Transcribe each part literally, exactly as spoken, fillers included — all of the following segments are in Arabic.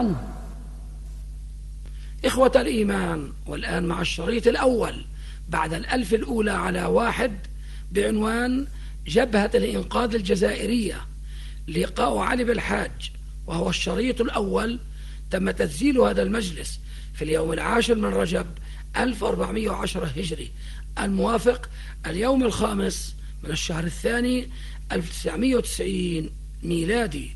إخوة الإيمان، والآن مع الشريط الأول بعد الألف الأولى على واحد بعنوان جبهة الإنقاذ الجزائرية، لقاء علي بالحاج، وهو الشريط الأول. تم تسجيل هذا المجلس في اليوم العاشر من رجب ألف وأربعمائة وعشرة هجري، الموافق اليوم الخامس من الشهر الثاني ألف وتسعمائة وتسعين ميلادي.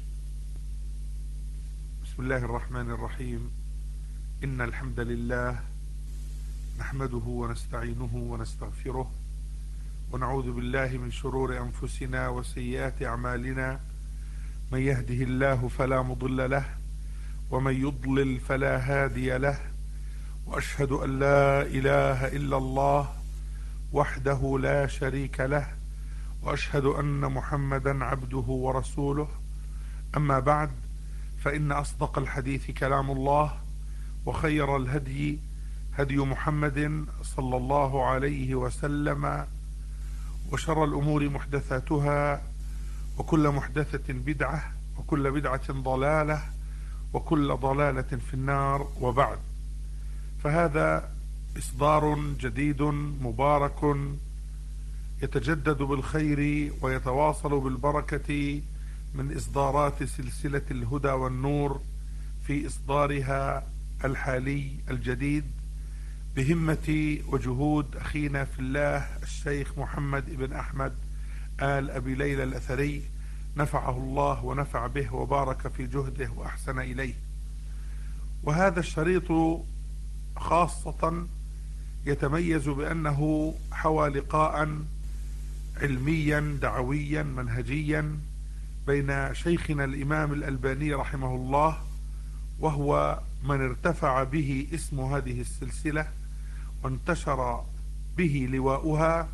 بسم الله الرحمن الرحيم. إن الحمد لله نحمده ونستعينه ونستغفره، ونعوذ بالله من شرور أنفسنا وسيئات أعمالنا. من يهده الله فلا مضل له، ومن يضلل فلا هادي له، وأشهد أن لا إله إلا الله وحده لا شريك له، وأشهد أن محمدا عبده ورسوله. أما بعد، فإن أصدق الحديث كلام الله، وخير الهدي هدي محمد صلى الله عليه وسلم، وشر الأمور محدثاتها، وكل محدثة بدعة، وكل بدعة ضلالة، وكل ضلالة في النار. وبعد، فهذا إصدار جديد مبارك يتجدد بالخير ويتواصل بالبركة من إصدارات سلسلة الهدى والنور، في إصدارها الحالي الجديد بهمة وجهود أخينا في الله الشيخ محمد بن أحمد آل أبي ليلى الأثري، نفعه الله ونفع به وبارك في جهده وأحسن إليه. وهذا الشريط خاصة يتميز بأنه حوى لقاء علميا دعويا منهجيا بين شيخنا الإمام الألباني رحمه الله، وهو من ارتفع به اسم هذه السلسلة وانتشر به لواؤها،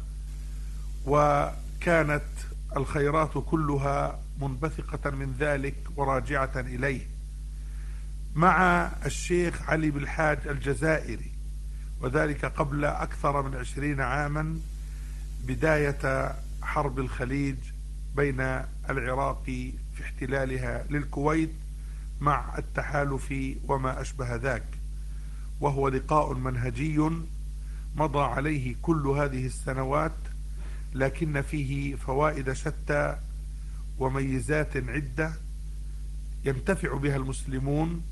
وكانت الخيرات كلها منبثقة من ذلك وراجعة إليه، مع الشيخ علي بالحاج الجزائري، وذلك قبل أكثر من عشرين عاما، بداية حرب الخليج بين العراق في احتلالها للكويت مع التحالف وما أشبه ذاك. وهو لقاء منهجي مضى عليه كل هذه السنوات، لكن فيه فوائد شتى وميزات عدة ينتفع بها المسلمون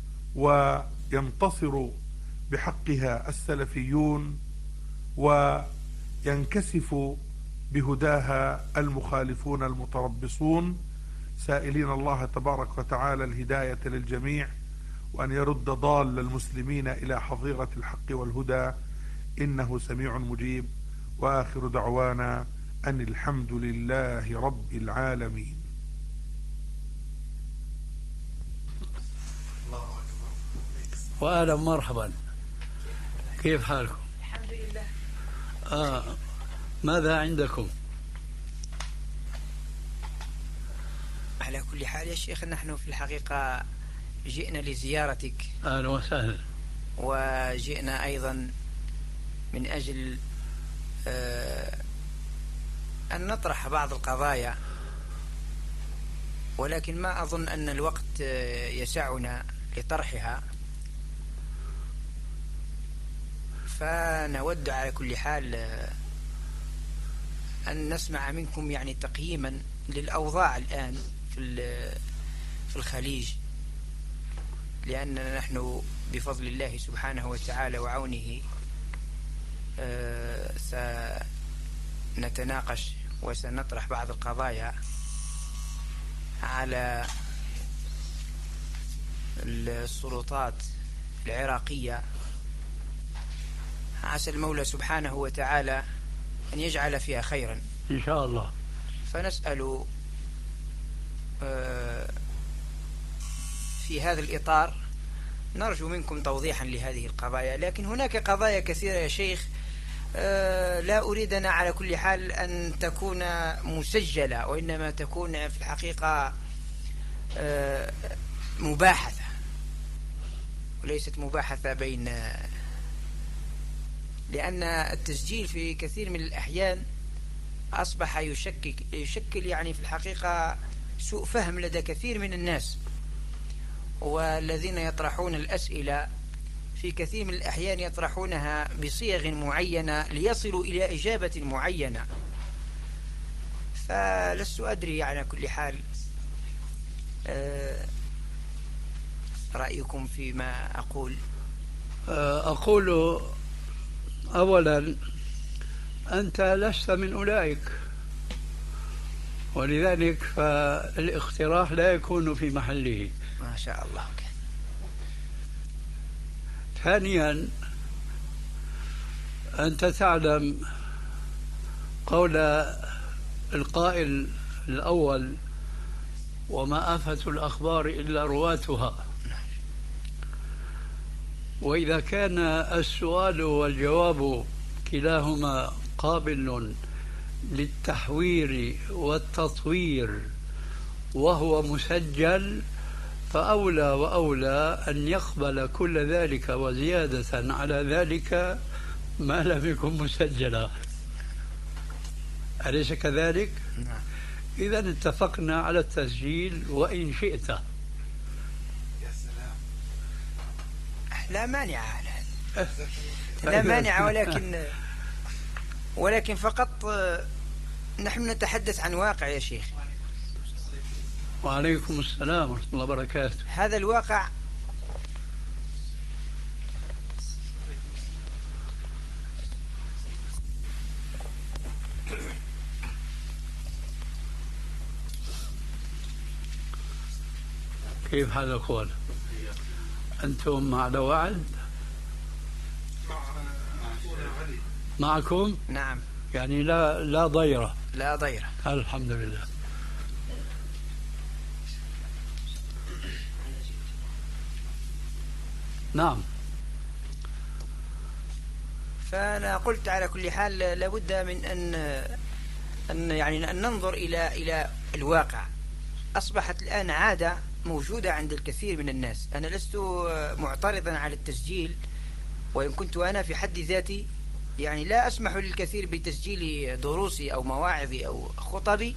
وينتصر بحقها السلفيون، وينكسف بهداها المخالفون المتربصون، سائلين الله تبارك وتعالى الهداية للجميع، وأن يرد ضال المسلمين إلى حظيرة الحق والهدى، إنه سميع مجيب. وآخر دعوانا أن الحمد لله رب العالمين. وأهلا مرحبا، كيف حالكم؟ الحمد لله. آه ماذا عندكم؟ على كل حال يا شيخ، نحن في الحقيقة جئنا لزيارتك. أهلا وسهلا. وجئنا أيضا من أجل آه أن نطرح بعض القضايا، ولكن ما أظن أن الوقت آه يسعنا لطرحها، فنود على كل حال آه أن نسمع منكم يعني تقييما للأوضاع الآن في في الخليج، لأننا نحن بفضل الله سبحانه وتعالى وعونه سنتناقش وسنطرح بعض القضايا على السلطات العراقية، عسى المولى سبحانه وتعالى أن يجعل فيها خيرا إن شاء الله. فنسأل في هذا الإطار، نرجو منكم توضيحا لهذه القضايا. لكن هناك قضايا كثيرة يا شيخ لا أريدنا على كل حال أن تكون مسجلة، وإنما تكون في الحقيقة مباحثة وليست مباحثة بين، لأن التسجيل في كثير من الأحيان أصبح يشكل يشكل يعني في الحقيقة سوء فهم لدى كثير من الناس، والذين يطرحون الأسئلة في كثير من الأحيان يطرحونها بصيغ معينة ليصلوا إلى إجابة معينة، فلست أدري على كل حال رأيكم فيما أقول. أقول أولا أنت لست من أولئك، ولذلك فالاقتراح لا يكون في محله. ما شاء الله. ثانيا أنت تعلم قول القائل الأول: وما آفة الأخبار إلا رواتها. وإذا كان السؤال والجواب كلاهما قابل للتحوير والتطوير وهو مسجل، فأولى وأولى أن يقبل كل ذلك وزيادة على ذلك ما لم يكن مسجلا. أليس كذلك؟ نعم. إذا اتفقنا على التسجيل وإن شئت. يا سلام. لا مانع، لا مانع، ولكن ولكن فقط نحن نتحدث عن واقع يا شيخ. وعليكم السلام ورحمة الله وبركاته. هذا الواقع كيف حال الأخوان؟ أنتم على وعد؟ معكم؟ نعم. يعني لا لا ضيرة؟ لا ضيرة، الحمد لله. نعم. فأنا قلت على كل حال لابد من أن أن يعني أن ننظر إلى إلى الواقع. أصبحت الآن عادة موجودة عند الكثير من الناس. أنا لست معترضا على التسجيل، وإن كنت أنا في حد ذاتي يعني لا أسمح للكثير بتسجيل دروسي أو مواعظي أو خطبي.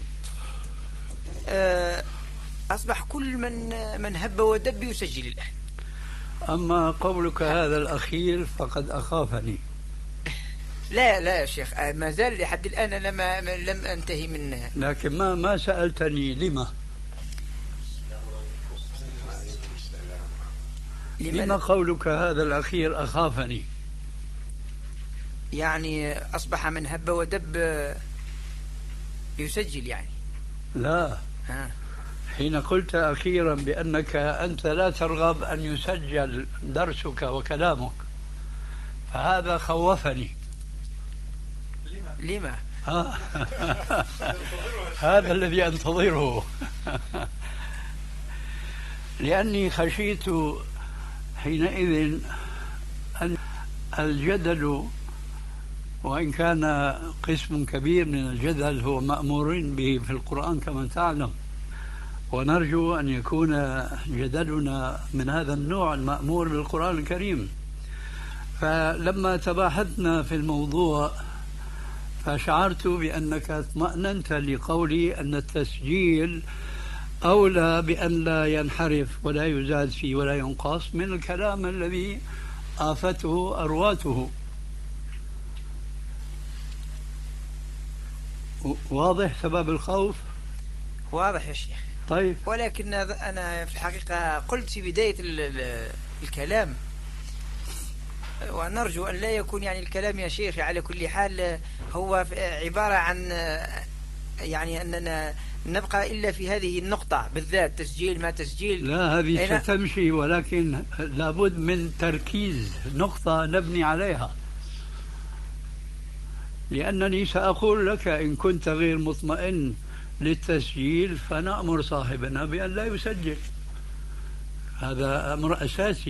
أصبح كل من من هب ودب يسجل الآن. أما قولك هذا الأخير فقد أخافني. لا لا يا شيخ، ما زال لحد الآن أنا ما لم أنتهي من. لكن ما ما سألتني لما لما قولك هذا الأخير أخافني؟ يعني أصبح من هب ودب يسجل يعني. لا. ها. حين قلت أخيرا بأنك أنت لا ترغب أن يسجل درسك وكلامك، فهذا خوفني. لما؟ هذا الذي أنتظره. لأني خشيت حينئذ أن الجدل، وإن كان قسم كبير من الجدل هو مأمور به في القرآن كما تعلم، ونرجو أن يكون جدلنا من هذا النوع المأمور بالقرآن الكريم. فلما تباحثنا في الموضوع فشعرت بأنك اطمأننت لقولي أن التسجيل أولى بأن لا ينحرف ولا يزاد فيه ولا ينقص من الكلام الذي آفته أرواته. واضح سبب الخوف؟ واضح يا شيخ. طيب. ولكن أنا في الحقيقة قلت في بداية الكلام، ونرجو أن لا يكون يعني الكلام يا شيخ على كل حال هو عبارة عن يعني أننا نبقى إلا في هذه النقطة بالذات، تسجيل ما تسجيل. لا، هذه ستمشي، ولكن لابد من تركيز نقطة نبني عليها. لأنني سأقول لك إن كنت غير مطمئن للتسجيل فنأمر صاحبنا بأن لا يسجل. هذا أمر أساسي.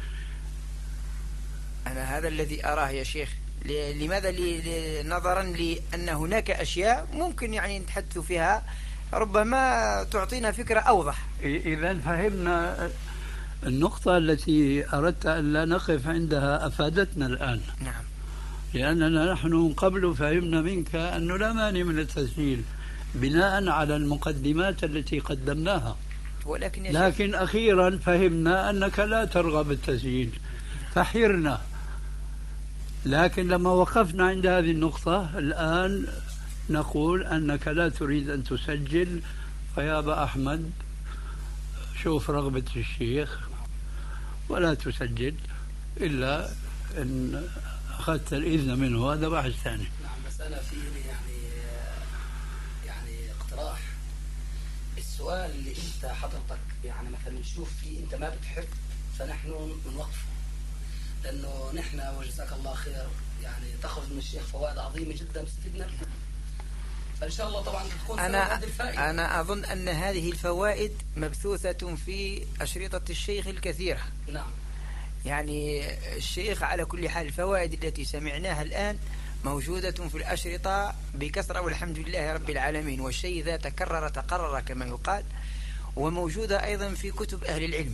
أنا هذا الذي أراه يا شيخ. لماذا؟ نظرا لأن هناك أشياء ممكن يعني نتحدث فيها ربما تعطينا فكرة أوضح. إذا فهمنا النقطة التي أردت أن لا نقف عندها، أفادتنا الآن. نعم. لأننا نحن قبل فهمنا منك أنه لا مانع من التسجيل بناء على المقدمات التي قدمناها. ولكن يا لكن أخيرا فهمنا أنك لا ترغب بالتسجيل فحرنا. لكن لما وقفنا عند هذه النقطة الآن نقول أنك لا تريد أن تسجل، فيا أبا أحمد شوف رغبة الشيخ ولا تسجل إلا إن أخذت الإذن منه، هذا بحث ثاني. نعم، بس أنا في يعني يعني اقتراح. السؤال اللي أنت حضرتك يعني مثلا نشوف فيه أنت ما بتحب فنحن بنوقفه، لأنه نحن وجزاك الله خير يعني تخرج من الشيخ فوائد عظيمة جدا بستفيدنا منها، فإن شاء الله طبعا تكون أنا هذه الفائدة. أنا أظن أن هذه الفوائد مبثوثة في أشرطة الشيخ الكثيرة. نعم، يعني الشيخ على كل حال الفوائد التي سمعناها الآن موجودة في الأشرطة بكثرة والحمد لله رب العالمين، والشيء إذا تكرر تقرر كما يقال، وموجودة أيضا في كتب أهل العلم.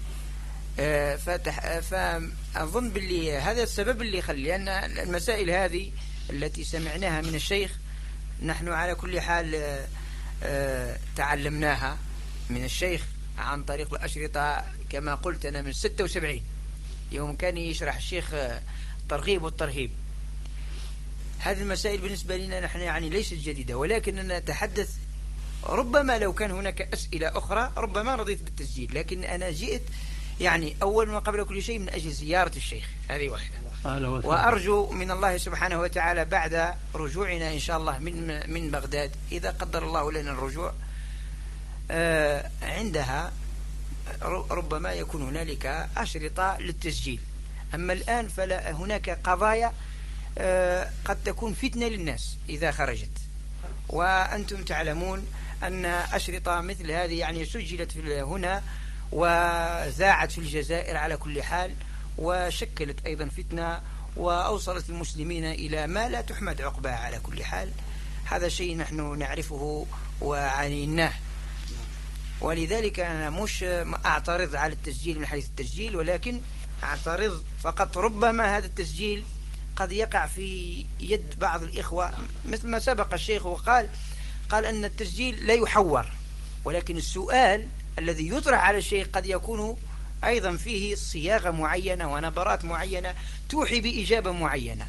فتح فأظن باللي هذا السبب اللي يخلي، لأن المسائل هذه التي سمعناها من الشيخ نحن على كل حال تعلمناها من الشيخ عن طريق الأشرطة. كما قلت أنا من ستة وسبعين يوم كان يشرح الشيخ الترغيب والترهيب. هذه المسائل بالنسبة لنا نحن يعني ليست جديدة، ولكننا نتحدث ربما لو كان هناك أسئلة أخرى ربما رضيت بالتسجيل، لكن أنا جئت يعني أول وقبل كل شيء من أجل زيارة الشيخ، هذه واحدة. وأرجو من الله سبحانه وتعالى بعد رجوعنا إن شاء الله من من بغداد إذا قدر الله لنا الرجوع آه عندها ربما يكون هنالك أشرطة للتسجيل. أما الآن فلا هناك قضايا آه قد تكون فتنة للناس إذا خرجت، وأنتم تعلمون أن أشرطة مثل هذه يعني سجلت في هنا وذاعت في الجزائر على كل حال، وشكلت أيضا فتنة وأوصلت المسلمين إلى ما لا تحمد عقباه على كل حال. هذا شيء نحن نعرفه وعانيناه، ولذلك أنا مش أعترض على التسجيل من حيث التسجيل، ولكن أعترض فقط ربما هذا التسجيل قد يقع في يد بعض الإخوة مثل ما سبق الشيخ وقال قال أن التسجيل لا يحور، ولكن السؤال الذي يطرح على الشيخ قد يكون أيضا فيه صياغة معينة ونبرات معينة توحي بإجابة معينة.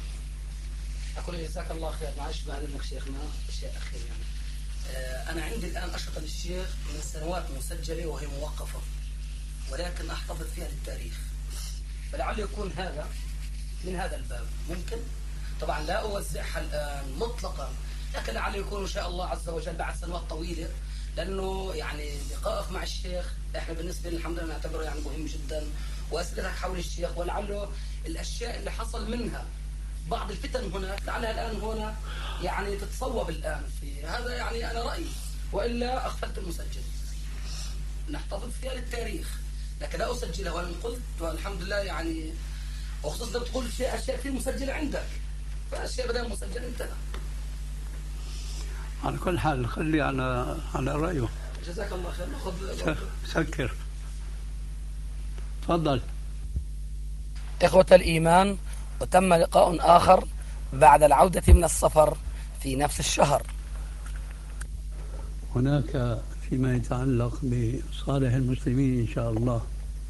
أقول جزاك الله خير. معلش بعد إنك شيخنا شيء أخير يعني آه أنا عندي الآن أشرطة للشيخ من سنوات مسجلة وهي موقفة، ولكن أحتفظ فيها للتاريخ، فلعل يكون هذا من هذا الباب ممكن. طبعا لا أوزعها الآن مطلقا، لكن لعل يكون إن شاء الله عز وجل بعد سنوات طويلة، لأنه يعني لقائك مع الشيخ إحنا بالنسبة لنا الحمد لله نعتبره يعني مهم جدا، وأسئلتك حول الشيخ ولعله الأشياء اللي حصل منها بعض الفتن هناك لعلها الآن هنا يعني تتصوب الآن في هذا، يعني أنا رأيي، وإلا أغفلت المسجل. نحتفظ فيها للتاريخ لكن لا أسجلها، وأنا قلت والحمد لله يعني، وخصوصا بتقول شيء أشياء كثير مسجلة عندك، فأشياء بدل مسجل انتهى. على كل حال خلي على على رأيه. جزاك الله خير. ناخذ سكر تفضل. إخوة الإيمان، وتم لقاء آخر بعد العودة من السفر في نفس الشهر. هناك فيما يتعلق بصالح المسلمين إن شاء الله.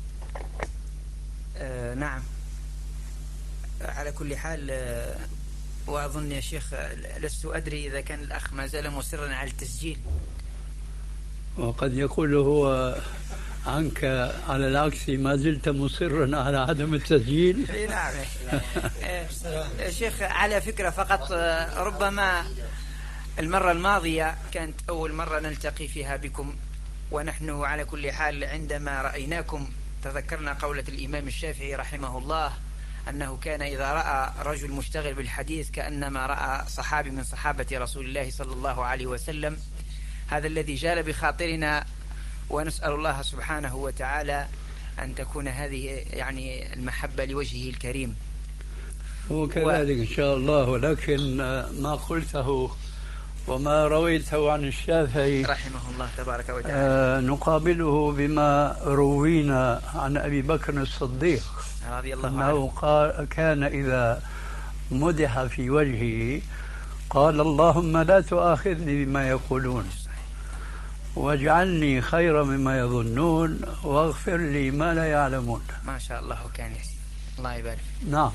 آه نعم، على كل حال آه وأظن يا شيخ لست أدري إذا كان الأخ ما زال مصرا على التسجيل، وقد يقول هو عنك على العكس ما زلت مصرا على عدم التسجيل. نعم يا شيخ، على فكرة فقط ربما المرة الماضية كانت أول مرة نلتقي فيها بكم، ونحن على كل حال عندما رأيناكم تذكرنا قولة الإمام الشافعي رحمه الله أنه كان إذا رأى رجل مشتغل بالحديث كأنما رأى صحابي من صحابة رسول الله صلى الله عليه وسلم. هذا الذي جال بخاطرنا، ونسأل الله سبحانه وتعالى أن تكون هذه يعني المحبة لوجهه الكريم. وكذلك و... إن شاء الله. ولكن ما قلته وما رويته عن الشافعي رحمه الله تبارك وتعالى آه نقابله بما روينا عن أبي بكر الصديق رضي الله أنه عنه، قال كان إذا مدح في وجهه قال اللهم لا تؤاخذني بما يقولون. واجعلني خيرا مما يظنون واغفر لي ما لا يعلمون. ما شاء الله كان يحسن، الله يبارك فيك. نعم.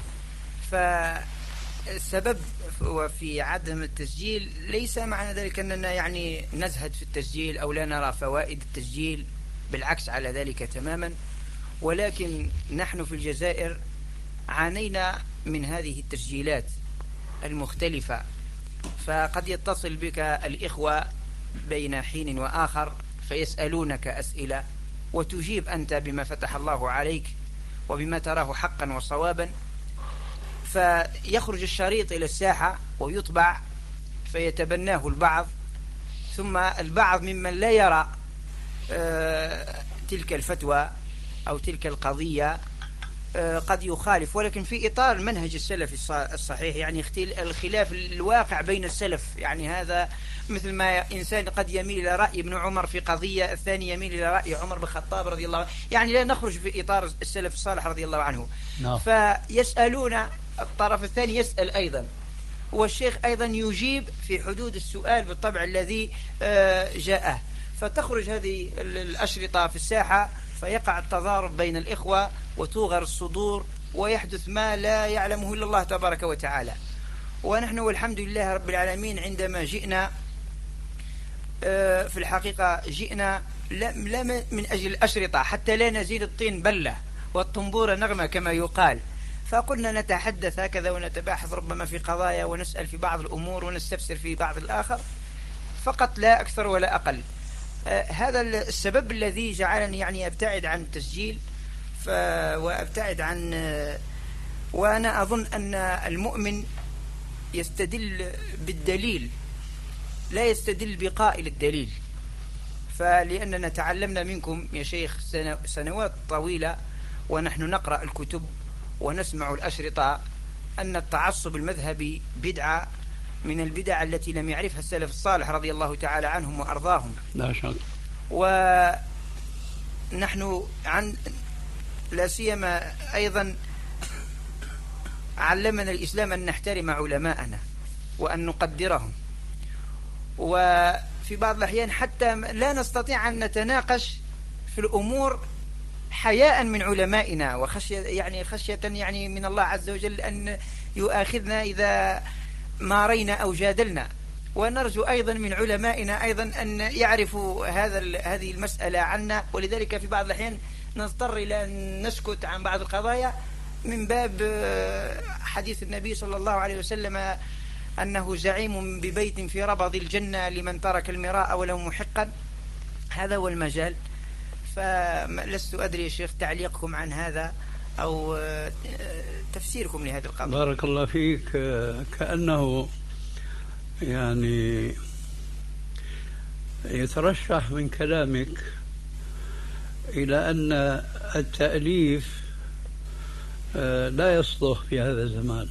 فالسبب في عدم التسجيل ليس معنى ذلك أننا يعني نزهد في التسجيل أو لا نرى فوائد التسجيل، بالعكس على ذلك تماما، ولكن نحن في الجزائر عانينا من هذه التسجيلات المختلفة. فقد يتصل بك الإخوة بين حين وآخر فيسألونك أسئلة وتجيب أنت بما فتح الله عليك وبما تراه حقا وصوابا، فيخرج الشريط إلى الساحة ويطبع فيتبناه البعض، ثم البعض ممن لا يرى آه تلك الفتوى أو تلك القضية آه قد يخالف، ولكن في إطار منهج السلف الصحيح، يعني الخلاف الواقع بين السلف. يعني هذا مثل ما إنسان قد يميل إلى رأي ابن عمر في قضية، الثاني يميل إلى رأي عمر بن الخطاب رضي الله عنه، يعني لا نخرج في إطار السلف الصالح رضي الله عنه. no. فيسألون، الطرف الثاني يسأل أيضا، والشيخ أيضا يجيب في حدود السؤال بالطبع الذي جاءه، فتخرج هذه الأشرطة في الساحة فيقع التضارب بين الإخوة وتوغر الصدور ويحدث ما لا يعلمه إلا الله تبارك وتعالى. ونحن والحمد لله رب العالمين عندما جئنا في الحقيقة جئنا لا من أجل الأشرطة حتى لا نزيد الطين بلة والطنبورة نغمة كما يقال، فقلنا نتحدث هكذا ونتباحث ربما في قضايا ونسأل في بعض الأمور ونستفسر في بعض الآخر فقط، لا أكثر ولا أقل. آه هذا السبب الذي جعلني يعني أبتعد عن التسجيل وأبتعد عن آه وأنا أظن أن المؤمن يستدل بالدليل لا يستدل بقائل الدليل. فلأننا تعلمنا منكم يا شيخ سنوات طويلة ونحن نقرأ الكتب ونسمع الأشرطة أن التعصب المذهبي بدعة من البدع التي لم يعرفها السلف الصالح رضي الله تعالى عنهم وأرضاهم. لا شك. ونحن عن لا سيما أيضا علمنا الإسلام أن نحترم علماءنا وأن نقدرهم، وفي بعض الأحيان حتى لا نستطيع أن نتناقش في الأمور حياء من علمائنا وخشية يعني خشية يعني من الله عز وجل أن يؤاخذنا إذا مارينا أو جادلنا. ونرجو أيضا من علمائنا أيضا أن يعرفوا هذا هذه المسألة عنا، ولذلك في بعض الأحيان نضطر إلى أن نسكت عن بعض القضايا من باب حديث النبي صلى الله عليه وسلم أنه زعيم ببيت في ربض الجنة لمن ترك المراء ولو محقا. هذا هو المجال. فلست أدري يا شيخ تعليقكم عن هذا أو تفسيركم لهذه القضية. بارك الله فيك. كأنه يعني يترشح من كلامك إلى أن التأليف لا يصلح في هذا الزمان.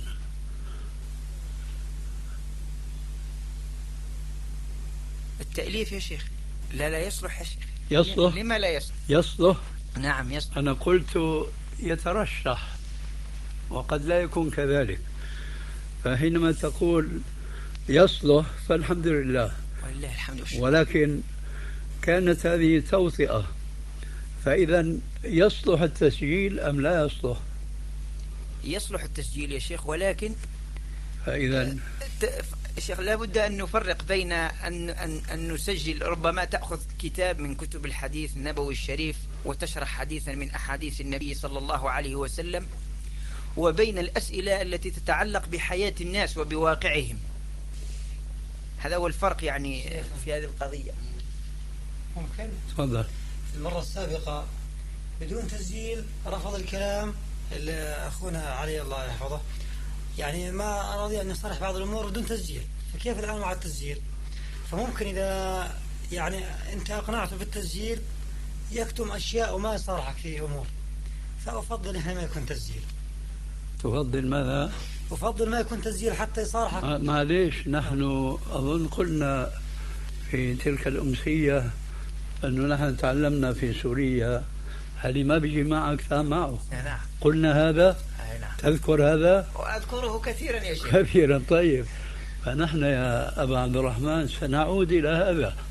التأليف يا شيخ لا لا يصلح يا شيخ. يصلح. لما لا يصلح؟ يصلح. نعم يصلح. أنا قلت يترشح وقد لا يكون كذلك، فحينما تقول يصلح فالحمد لله ولله الحمد والشكر. ولكن كانت هذه توطئة، فإذا يصلح التسجيل أم لا يصلح؟ يصلح التسجيل يا شيخ، ولكن فإذا شيخ لابد أن نفرق بين أن, أن, أن نسجل، ربما تأخذ كتاب من كتب الحديث النبوي الشريف وتشرح حديثا من أحاديث النبي صلى الله عليه وسلم، وبين الأسئلة التي تتعلق بحياة الناس وبواقعهم. هذا هو الفرق يعني في هذه القضية. ممكن تفضل. المرة السابقة بدون تسجيل رفض الكلام اللي أخونا علي الله يحفظه، يعني ما أراضي أن يصرح بعض الأمور بدون تسجيل، فكيف الآن مع التسجيل؟ فممكن إذا يعني أنت أقنعته بالتسجيل يكتم أشياء وما يصرحك في أمور، فأفضل إنه ما يكون تسجيل. تفضل ماذا؟ أفضل ما يكون تسجيل حتى يصارحك. معليش، نحن أظن قلنا في تلك الأمسية أنه نحن تعلمنا في سوريا هل ما بيجي معك معه. نعم. قلنا هذا. نعم. تذكر هذا؟ وأذكره كثيرا يا شيخ. كثيرا. طيب، فنحن يا أبا عبد الرحمن سنعود إلى هذا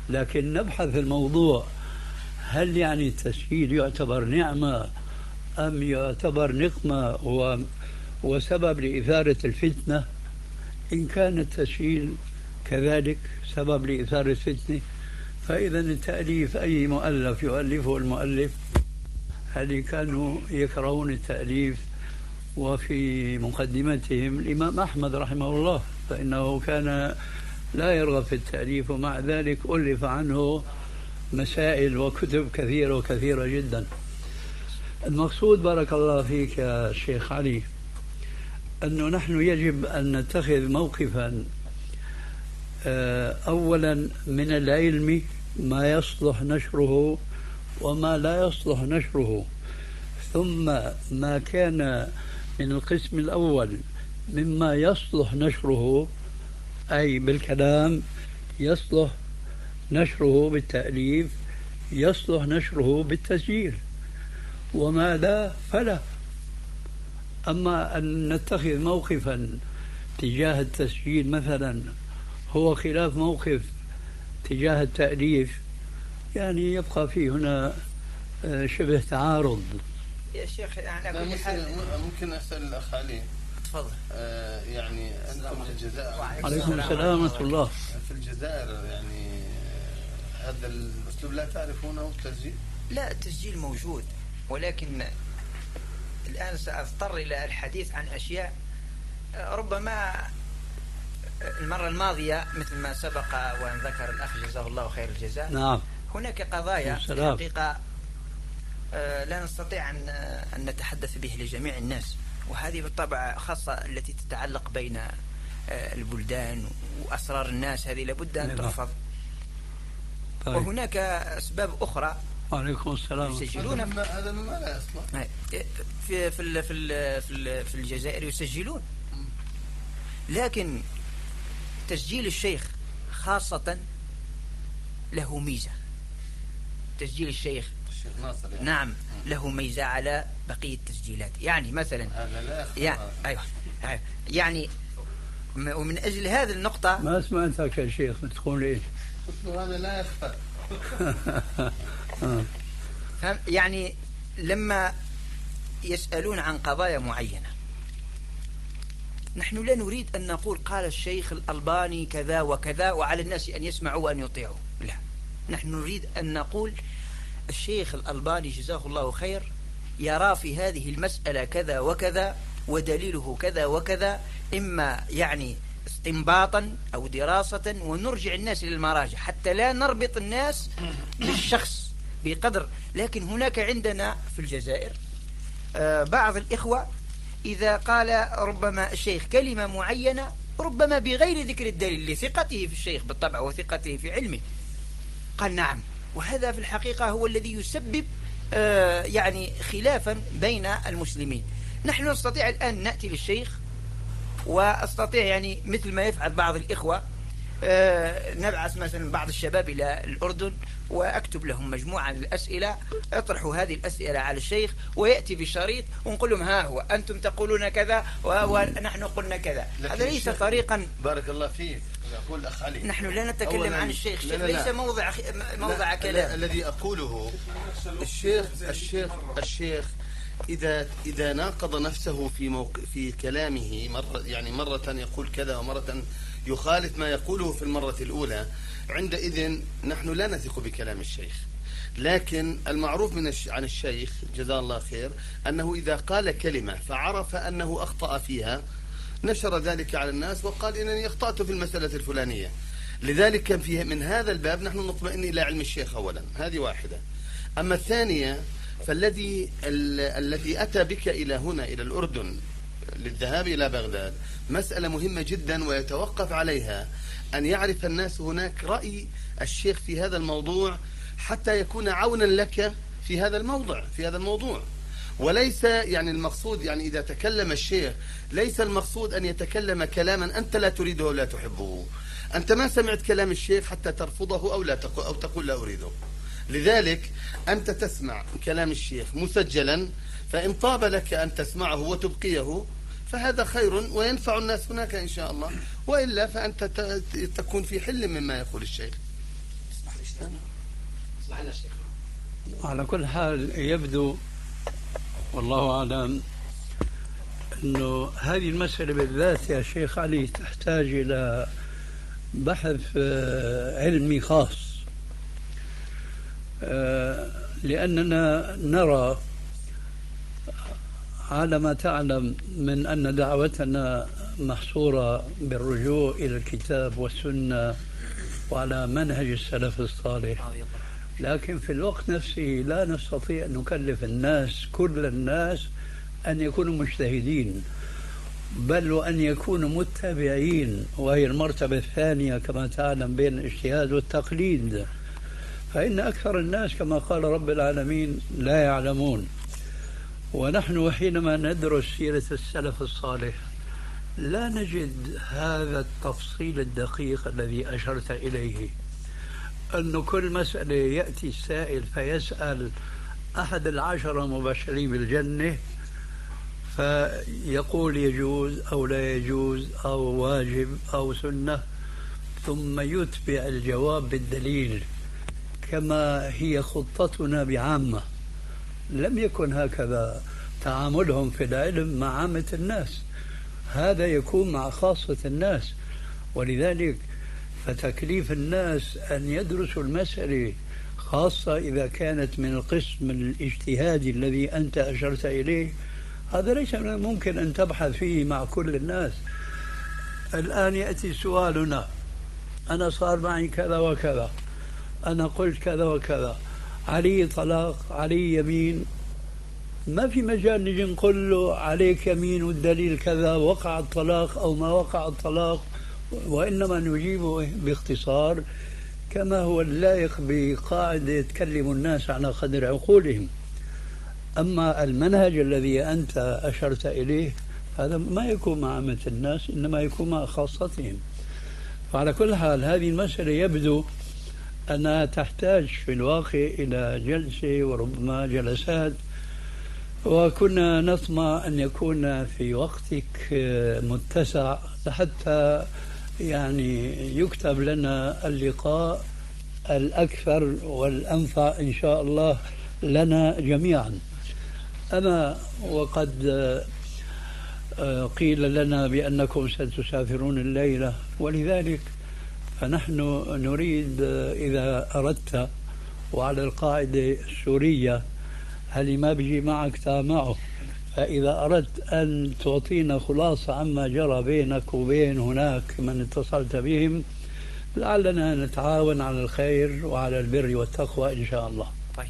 لكن نبحث الموضوع، هل يعني التسجيل يعتبر نعمة أم يعتبر نقمة و... وسبب لإثارة الفتنة؟ إن كان التسجيل كذلك سبب لإثارة الفتنة، فإذا التأليف أي مؤلف يؤلفه المؤلف، هل كانوا يكرهون التأليف؟ وفي مقدمتهم الإمام أحمد رحمه الله، فإنه كان لا يرغب في التأليف، ومع ذلك ألف عنه مسائل وكتب كثيرة وكثيرة جدا. المقصود بارك الله فيك يا شيخ علي أنه نحن يجب أن نتخذ موقفا أولا من العلم ما يصلح نشره وما لا يصلح نشره، ثم ما كان من القسم الأول مما يصلح نشره أي بالكلام، يصلح نشره بالتأليف، يصلح نشره بالتسجيل، وما لا فلا. أما أن نتخذ موقفا تجاه التسجيل مثلا هو خلاف موقف تجاه التأليف، يعني يبقى فيه هنا شبه تعارض. يا شيخ على كل ممكن, حال ممكن أسأل الأخ علي؟ تفضل. آه يعني أنتم في الجزائر. عليكم السلام ورحمة الله. في الجزائر يعني هذا الأسلوب لا تعرفونه التسجيل؟ لا، التسجيل موجود، ولكن الآن سأضطر إلى الحديث عن أشياء ربما المرة الماضية مثل ما سبق وأن ذكر الأخ جزاه الله خير الجزاء. نعم. هناك قضايا في الحقيقة لا نستطيع أن أن نتحدث به لجميع الناس، وهذه بالطبع خاصة التي تتعلق بين البلدان وأسرار الناس، هذه لابد أن تحفظ. طيب. وهناك أسباب أخرى. عليكم السلام. يسجلون هذا مما لا يصلح. في في في في في الجزائر يسجلون، لكن تسجيل الشيخ خاصة له ميزة. تسجيل الشيخ الشيخ ناصر يعني. نعم له ميزة على بقية التسجيلات. يعني مثلا هذا لا يعني أيوه يعني ومن أجل هذه النقطة ما سمعتك يا شيخ تقول إيه؟ هذا لا يخفى. يعني لما يسألون عن قضايا معينة نحن لا نريد أن نقول قال الشيخ الألباني كذا وكذا وعلى الناس أن يسمعوا وأن يطيعوا، لا، نحن نريد أن نقول الشيخ الألباني جزاه الله خير يرى في هذه المسألة كذا وكذا ودليله كذا وكذا، إما يعني استنباطا أو دراسة، ونرجع الناس للمراجع حتى لا نربط الناس بالشخص بقدر. لكن هناك عندنا في الجزائر بعض الإخوة إذا قال ربما الشيخ كلمة معينة ربما بغير ذكر الدليل لثقته في الشيخ بالطبع وثقته في علمه قال نعم، وهذا في الحقيقة هو الذي يسبب يعني خلافا بين المسلمين. نحن نستطيع الآن نأتي للشيخ واستطيع يعني مثل ما يفعل بعض الإخوة نبعث مثلا بعض الشباب إلى الأردن وأكتب لهم مجموعة من الأسئلة، اطرحوا هذه الأسئلة على الشيخ ويأتي بشريط ونقول لهم ها هو أنتم تقولون كذا ونحن قلنا كذا. هذا ليس طريقا. بارك الله فيك. أقول أخ علي نحن لا نتكلم عن الشيخ، الشيخ ليس موضع موضع كلام. الذي أقوله الشيخ الشيخ الشيخ إذا إذا ناقض نفسه في موق... في كلامه مرة، يعني مرة يقول كذا ومرة يخالف ما يقوله في المرة الأولى، عندئذ نحن لا نثق بكلام الشيخ. لكن المعروف من الش... عن الشيخ جزاه الله خير أنه إذا قال كلمة فعرف أنه أخطأ فيها نشر ذلك على الناس وقال إنني أخطأت في المسألة الفلانية. لذلك في من هذا الباب نحن نطمئن إلى علم الشيخ أولا، هذه واحدة. أما الثانية فالذي ال... الذي أتى بك إلى هنا إلى الأردن للذهاب إلى بغداد مسألة مهمة جدا، ويتوقف عليها أن يعرف الناس هناك رأي الشيخ في هذا الموضوع حتى يكون عونا لك في هذا الموضوع في هذا الموضوع وليس يعني المقصود يعني إذا تكلم الشيخ ليس المقصود أن يتكلم كلاما أنت لا تريده ولا تحبه. أنت ما سمعت كلام الشيخ حتى ترفضه أو لا تقول أو تقول لا أريده. لذلك أنت تسمع كلام الشيخ مسجلا، فإن طاب لك أن تسمعه وتبقيه فهذا خير وينفع الناس هناك إن شاء الله، وإلا فأنت تكون في حل مما يقول الشيخ. اسمح لي اسمح لنا الشيخ. على كل حال يبدو والله أعلم أنه هذه المسألة بالذات يا شيخ علي تحتاج إلى بحث علمي خاص، لأننا نرى على ما تعلم من أن دعوتنا محصورة بالرجوع إلى الكتاب والسنة وعلى منهج السلف الصالح، لكن في الوقت نفسه لا نستطيع أن نكلف الناس كل الناس أن يكونوا مجتهدين، بل وأن يكونوا متبعين، وهي المرتبة الثانية كما تعلم بين الاجتهاد والتقليد. فإن أكثر الناس كما قال رب العالمين لا يعلمون. ونحن حينما ندرس سيرة السلف الصالح لا نجد هذا التفصيل الدقيق الذي أشرت إليه، أن كل مسألة يأتي السائل فيسأل أحد العشرة مبشرين بالجنة فيقول يجوز أو لا يجوز أو واجب أو سنة، ثم يتبع الجواب بالدليل كما هي خطتنا بعامة. لم يكن هكذا تعاملهم في العلم مع عامة الناس، هذا يكون مع خاصة الناس. ولذلك فتكليف الناس أن يدرسوا المسألة خاصة إذا كانت من القسم الاجتهادي الذي أنت أشرت إليه، هذا ليس ممكن أن تبحث فيه مع كل الناس. الآن يأتي سؤالنا، أنا صار معي كذا وكذا، أنا قلت كذا وكذا، علي طلاق، علي يمين، ما في مجال نجي نقول له عليك يمين والدليل كذا، وقع الطلاق أو ما وقع الطلاق، وإنما نجيبه باختصار كما هو اللائق بقاعدة يتكلم الناس على قدر عقولهم. أما المنهج الذي أنت أشرت إليه هذا ما يكون مع عامة الناس، إنما يكون مع خاصتهم. فعلى كل حال هذه المسألة يبدو أنها تحتاج في الواقع إلى جلسة وربما جلسات، وكنا نطمع أن يكون في وقتك متسع حتى يعني يكتب لنا اللقاء الأكثر والأنفع إن شاء الله لنا جميعا. أما وقد قيل لنا بأنكم ستسافرون الليلة، ولذلك فنحن نريد إذا أردت، وعلى القاعدة السورية هل ما بيجي معك تامعه، فإذا أردت أن تعطينا خلاصة عما جرى بينك وبين هناك من اتصلت بهم لعلنا نتعاون على الخير وعلى البر والتقوى إن شاء الله. طيب.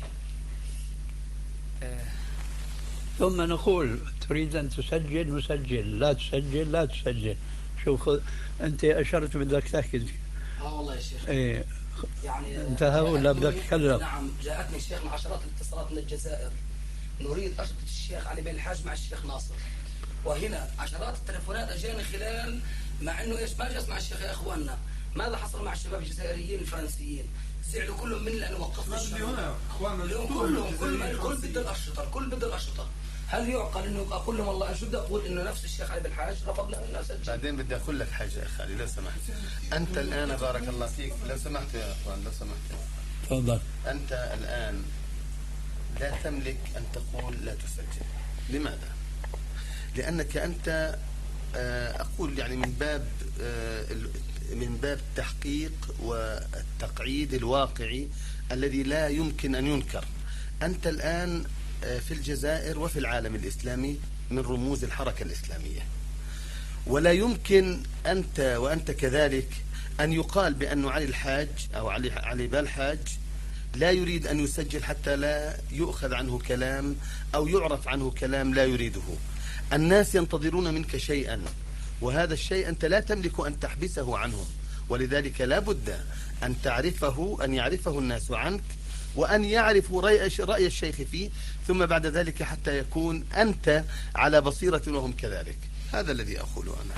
أه ثم نقول تريد أن تسجل نسجل، لا تسجل لا تسجل. شوف أنت أشرت بدك تحكي. اه والله يا شيخ. إيه يعني انتهى ولا بدك تتكلم؟ نعم، جاءتني الشيخ مع عشرات الاتصالات من الجزائر، نريد أشرطة الشيخ علي بن الحاج مع الشيخ ناصر، وهنا عشرات التلفونات أجاني خلال، مع إنه إيش ما جلس مع الشيخ يا إخواننا. ماذا حصل مع الشباب الجزائريين الفرنسيين؟ زعلوا كلهم مني لأنه وقفنا الشباب. كلهم كلهم الكل بده الأشرطة، الكل بده الأشرطة. هل يعقل انه اقول لهم والله شو بدي اقول انه نفس الشيخ علي بن الحاج رفض له الناس؟ بعدين بدي اقول لك حاجه يا خالي لو سمحت. انت الان بارك الله فيك لو سمحت يا اخوان لو سمحت. تفضل. انت الان لا تملك ان تقول لا تسجل. لماذا؟ لانك انت اقول يعني من باب من باب التحقيق والتقعيد الواقعي الذي لا يمكن ان ينكر. انت الان في الجزائر وفي العالم الإسلامي من رموز الحركة الإسلامية، ولا يمكن أنت وأنت كذلك أن يقال بأن علي الحاج أو علي علي بالحاج لا يريد أن يسجل حتى لا يؤخذ عنه كلام أو يعرف عنه كلام لا يريده. الناس ينتظرون منك شيئا، وهذا الشيء أنت لا تملك أن تحبسه عنهم، ولذلك لا بد أن تعرفه أن يعرفه الناس عنك، وأن يعرفوا رأي الشيخ فيه، ثم بعد ذلك حتى يكون أنت على بصيرة وهم كذلك. هذا الذي أقوله أنا.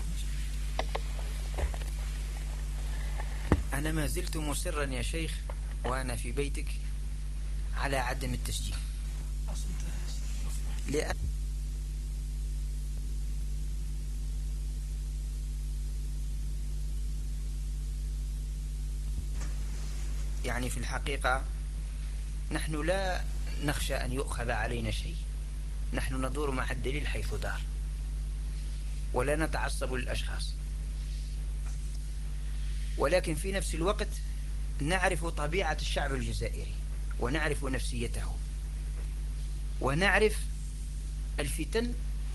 أنا ما زلت مصرا يا شيخ وأنا في بيتك على عدم التسجيل، لأن يعني يعني في الحقيقة نحن لا نخشى أن يؤخذ علينا شيء، نحن ندور مع الدليل حيث دار ولا نتعصب للأشخاص، ولكن في نفس الوقت نعرف طبيعة الشعب الجزائري ونعرف نفسيته ونعرف الفتن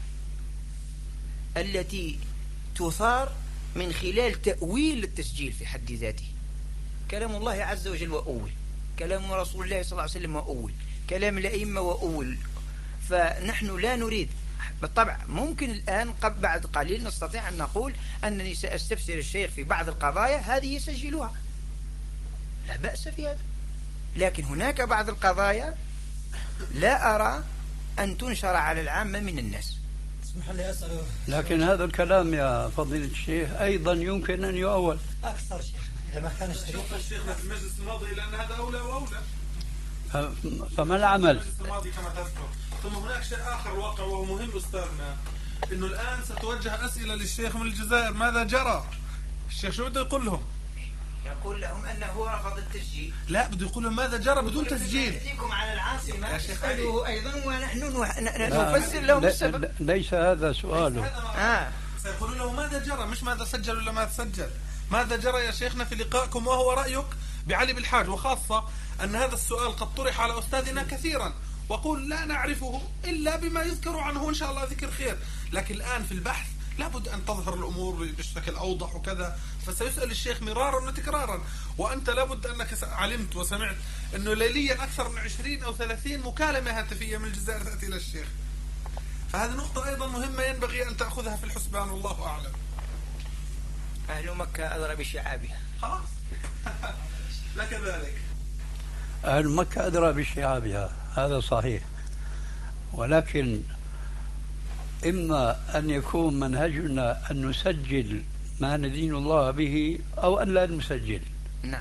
التي تثار من خلال تأويل التسجيل في حد ذاته. كلام الله عز وجل وأول، كلام رسول الله صلى الله عليه وسلم وأول، كلام الأئمة وأول. فنحن لا نريد بالطبع، ممكن الآن قبل بعد قليل نستطيع أن نقول أنني سأستفسر الشيخ في بعض القضايا هذه يسجلوها، لا بأس في هذا، لكن هناك بعض القضايا لا أرى أن تنشر على العامة من الناس. اسمح لي أسأله. لكن هذا الكلام يا فضيلة الشيخ أيضا يمكن أن يؤول أكثر شيخ إذا ما كان الشريك الشيخ في المجلس الماضي، لأن هذا أولى وأولى. فما العمل؟ المجلس الماضي كما تذكر. ثم هناك شيء آخر واقع وهو مهم أستاذنا، إنه الآن ستوجه أسئلة للشيخ من الجزائر ماذا جرى؟ الشيخ شو بده يقول لهم؟ يقول لهم أنه رفض التسجيل. لا، بده يقول لهم ماذا جرى بدون تسجيل. يأتيكم على العاصمة يا شيخ يسألوه أيضا ونحن نفسر لهم السبب. ليس هذا سؤاله. آه. سيقولون له ماذا جرى، مش ماذا سجل ولا ما تسجل. ماذا جرى يا شيخنا في لقائكم وهو رأيك بعلي بالحاج، وخاصة أن هذا السؤال قد طرح على أستاذنا كثيرا وقول لا نعرفه إلا بما يذكر عنه إن شاء الله ذكر خير، لكن الآن في البحث لابد أن تظهر الأمور بشكل أوضح وكذا، فسيسأل الشيخ مرارا وتكرارا، وأنت لابد أنك علمت وسمعت أنه ليليا أكثر من عشرين أو ثلاثين مكالمة هاتفية من الجزائر تأتي إلى الشيخ، فهذه نقطة أيضا مهمة ينبغي أن تأخذها في الحسبان والله أعلم. أهل مكة أدرى بشعابها. خلاص. لك ذلك. أهل مكة أدرى بشعابها، هذا صحيح، ولكن إما أن يكون منهجنا أن نسجل ما ندين الله به أو أن لا نسجل. نعم.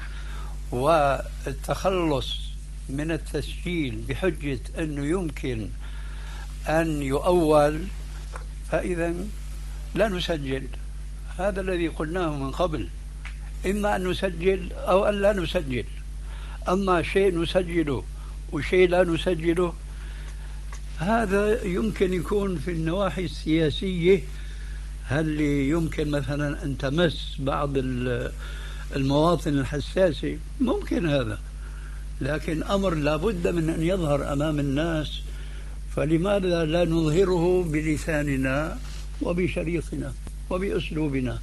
والتخلص من التسجيل بحجة أنه يمكن أن يؤول، فإذا لا نسجل. هذا الذي قلناه من قبل، إما أن نسجل أو أن لا نسجل. أما شيء نسجله وشيء لا نسجله هذا يمكن يكون في النواحي السياسية، هل يمكن مثلا أن تمس بعض المواطن الحساسة، ممكن هذا، لكن أمر لابد من أن يظهر أمام الناس، فلماذا لا نظهره بلساننا وبشريطنا وبأسلوبنا؟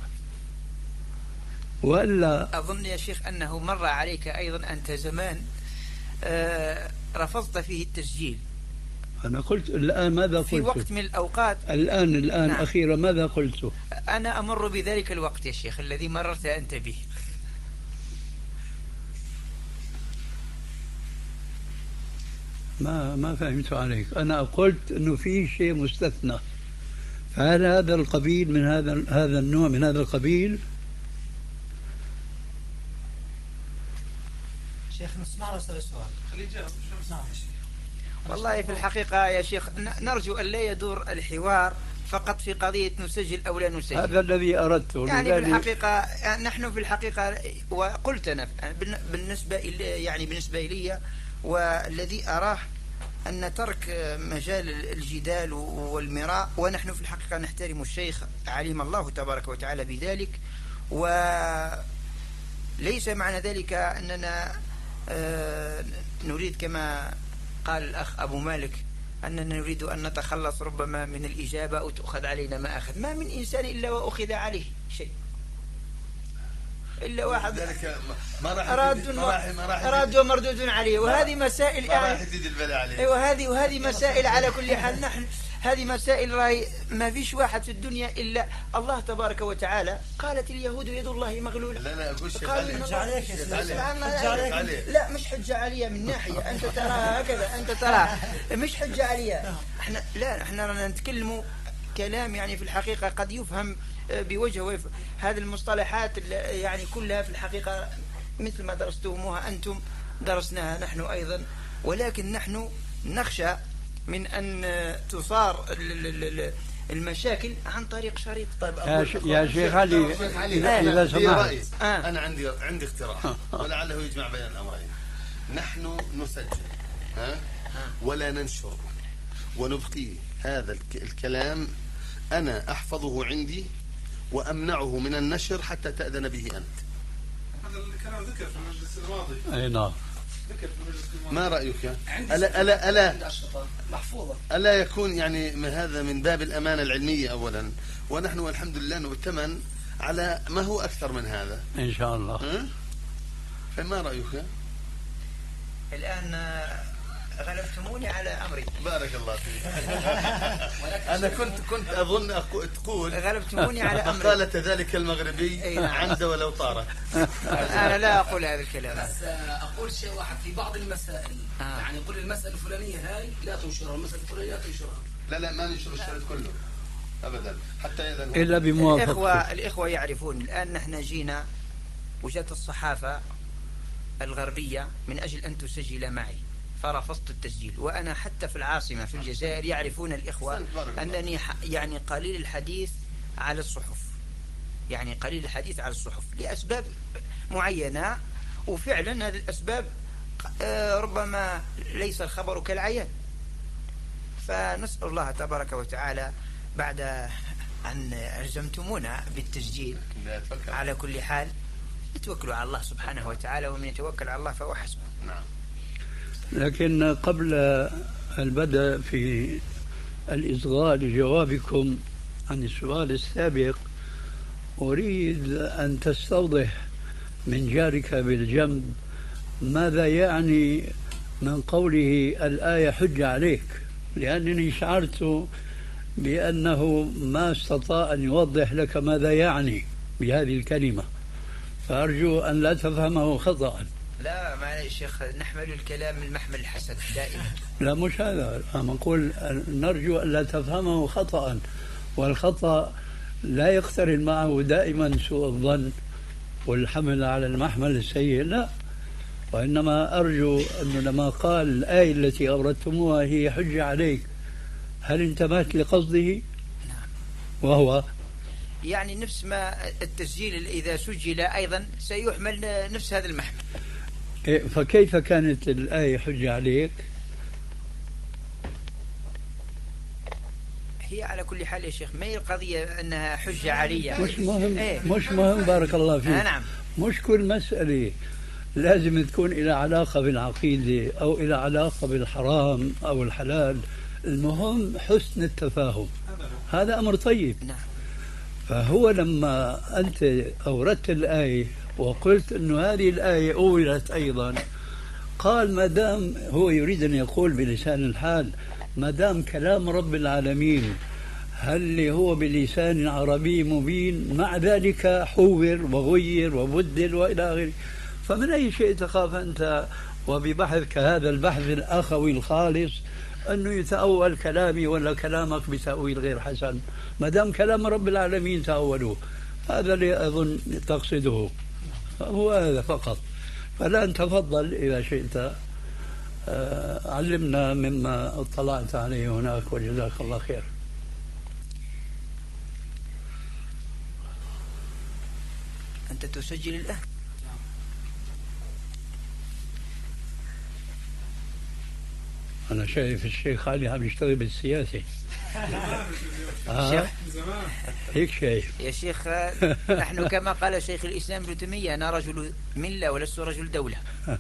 وإلا أظن يا شيخ أنه مر عليك أيضا أنت زمان آه رفضت فيه التسجيل. أنا قلت الآن ماذا قلت؟ في وقت من الأوقات. الآن الآن نعم. أخيرا ماذا قلت؟ أنا أمر بذلك الوقت يا شيخ الذي مررت أنت به. ما ما فهمت عليك. أنا قلت إنه في شيء مستثنى، فهل هذا القبيل من هذا هذا النوع من هذا القبيل؟ شيخ نسمع رسالة السؤال. خليه يجاوب. نعم. والله في الحقيقة يا شيخ نرجو أن لا يدور الحوار فقط في قضية نسجل أو لا نسجل. هذا الذي أردته. يعني في الحقيقة نحن في الحقيقة وقلت أنا بالنسبة يعني بالنسبة لي والذي أراه أن ترك مجال الجدال والمراء، ونحن في الحقيقة نحترم الشيخ علم الله تبارك وتعالى بذلك، وليس معنى ذلك أننا نريد كما قال الأخ أبو مالك أننا نريد أن نتخلص ربما من الإجابة أو تأخذ علينا ما أخذ. ما من إنسان إلا وأخذ عليه شيء، إلا واحد أراد أراد ومردود عليه، وهذه مسائل يعني وهذه وهذه مسائل على كل حال. نحن هذه مسائل راي ما فيش واحد في الدنيا إلا الله تبارك وتعالى. قالت اليهود يد الله مغلولة. لا لا أقول شيء عليك. لا مش حجة عليا من ناحية أنت تراها هكذا، أنت تراها مش حجة عليا. احنا لا احنا نتكلم كلام يعني في الحقيقة قد يفهم بوجه ويفهم. هذه المصطلحات يعني كلها في الحقيقة مثل ما درستموها أنتم درسناها نحن أيضا، ولكن نحن نخشى من أن تصار المشاكل عن طريق شريط. طيب يا, ش... يا شيخ علي إذا سمحت آه. أنا عندي عندي اقتراح ولعله يجمع بين الأمرين. نحن نسجل ها ولا ننشر ونبقي هذا الكلام، أنا أحفظه عندي وأمنعه من النشر حتى تأذن به أنت. هذا الكلام ذكر في المجلس الماضي. أي نعم. ذكر في المجلس الماضي. ما رأيك يا؟ ألا ألا ألا محفوظة. ألا يكون يعني هذا من باب الأمانة العلمية أولا، ونحن والحمد لله نؤتمن على ما هو أكثر من هذا إن شاء الله. ها؟ فما رأيك يا؟ الآن غلبتموني على أمري. بارك الله فيك. أنا كنت كنت أظن أقو... تقول غلبتموني على أمري. قالت ذلك المغربي عند ولو طارت. أنا لا أقول هذا الكلام. بس أقول شيء واحد في بعض المسائل. آه. يعني يقول المسألة الفلانية هاي لا تنشرها، المسألة الفلانية لا تنشرها. لا لا ما ننشر الشريط كله أبدا حتى إذا إلا بموافقة. الإخوة الإخوة يعرفون الآن نحن جينا وجدت الصحافة الغربية من أجل أن تسجل معي فرفضت التسجيل، وأنا حتى في العاصمة في الجزائر يعرفون الإخوة أنني يعني قليل الحديث على الصحف، يعني قليل الحديث على الصحف لأسباب معينة، وفعلا هذه الأسباب ربما ليس الخبر كالعيان. فنسأل الله تبارك وتعالى بعد أن ألزمتمونا بالتسجيل على كل حال نتوكلوا على الله سبحانه وتعالى، ومن يتوكل على الله فهو حسبه. نعم. لكن قبل البدء في الإصغاء لجوابكم عن السؤال السابق أريد أن تستوضح من جارك بالجنب ماذا يعني من قوله الآية حج عليك، لأنني شعرت بأنه ما استطاع أن يوضح لك ماذا يعني بهذه الكلمة، فأرجو أن لا تفهمه خطأ. لا معلش يا شيخ، نحمل الكلام المحمل الحسن دائما. لا مش هذا، أنا أقول نرجو أن لا تفهمه خطأ، والخطأ لا يقترن معه دائما سوء الظن والحمل على المحمل السيء، لا، وإنما أرجو أنه لما قال الآية التي أوردتموها هي حج عليك، هل انتبهت لقصده؟ نعم. وهو يعني نفس ما التسجيل إذا سجل أيضا سيحمل نفس هذا المحمل. فكيف كانت الآية حج عليك؟ هي على كل حال يا شيخ ما هي القضية أنها حجة عليا، مش مهم. ايه؟ مش مهم بارك الله فيك. آه نعم. مش كل مسألة لازم تكون إلى علاقة بالعقيدة أو إلى علاقة بالحرام أو الحلال، المهم حسن التفاهم، هذا أمر طيب. نعم. فهو لما أنت أوردت الآية وقلت أنه هذه الآية أوردت أيضا، قال ما دام هو يريد أن يقول بلسان الحال ما دام كلام رب العالمين هل هو بلسان عربي مبين، مع ذلك حور وغير وبدل وإلى آخره، فمن أي شيء تخاف أنت وببحثك هذا البحث الأخوي الخالص أنه يتأول كلامي ولا كلامك بتأويل غير حسن؟ ما دام كلام رب العالمين تأولوه، هذا اللي أظن تقصده، هو هذا فقط. فالآن تفضل إذا شئت علمنا مما اطلعت عليه هناك، وجزاك الله خير. أنت تسجل الآن؟ أنا شايف الشيخ علي عم يشتغل بالسياسة. آه. هيك شايف يا شيخ. نحن كما قال شيخ الإسلام ابن تيمية أنا رجل ملة ولست رجل دولة.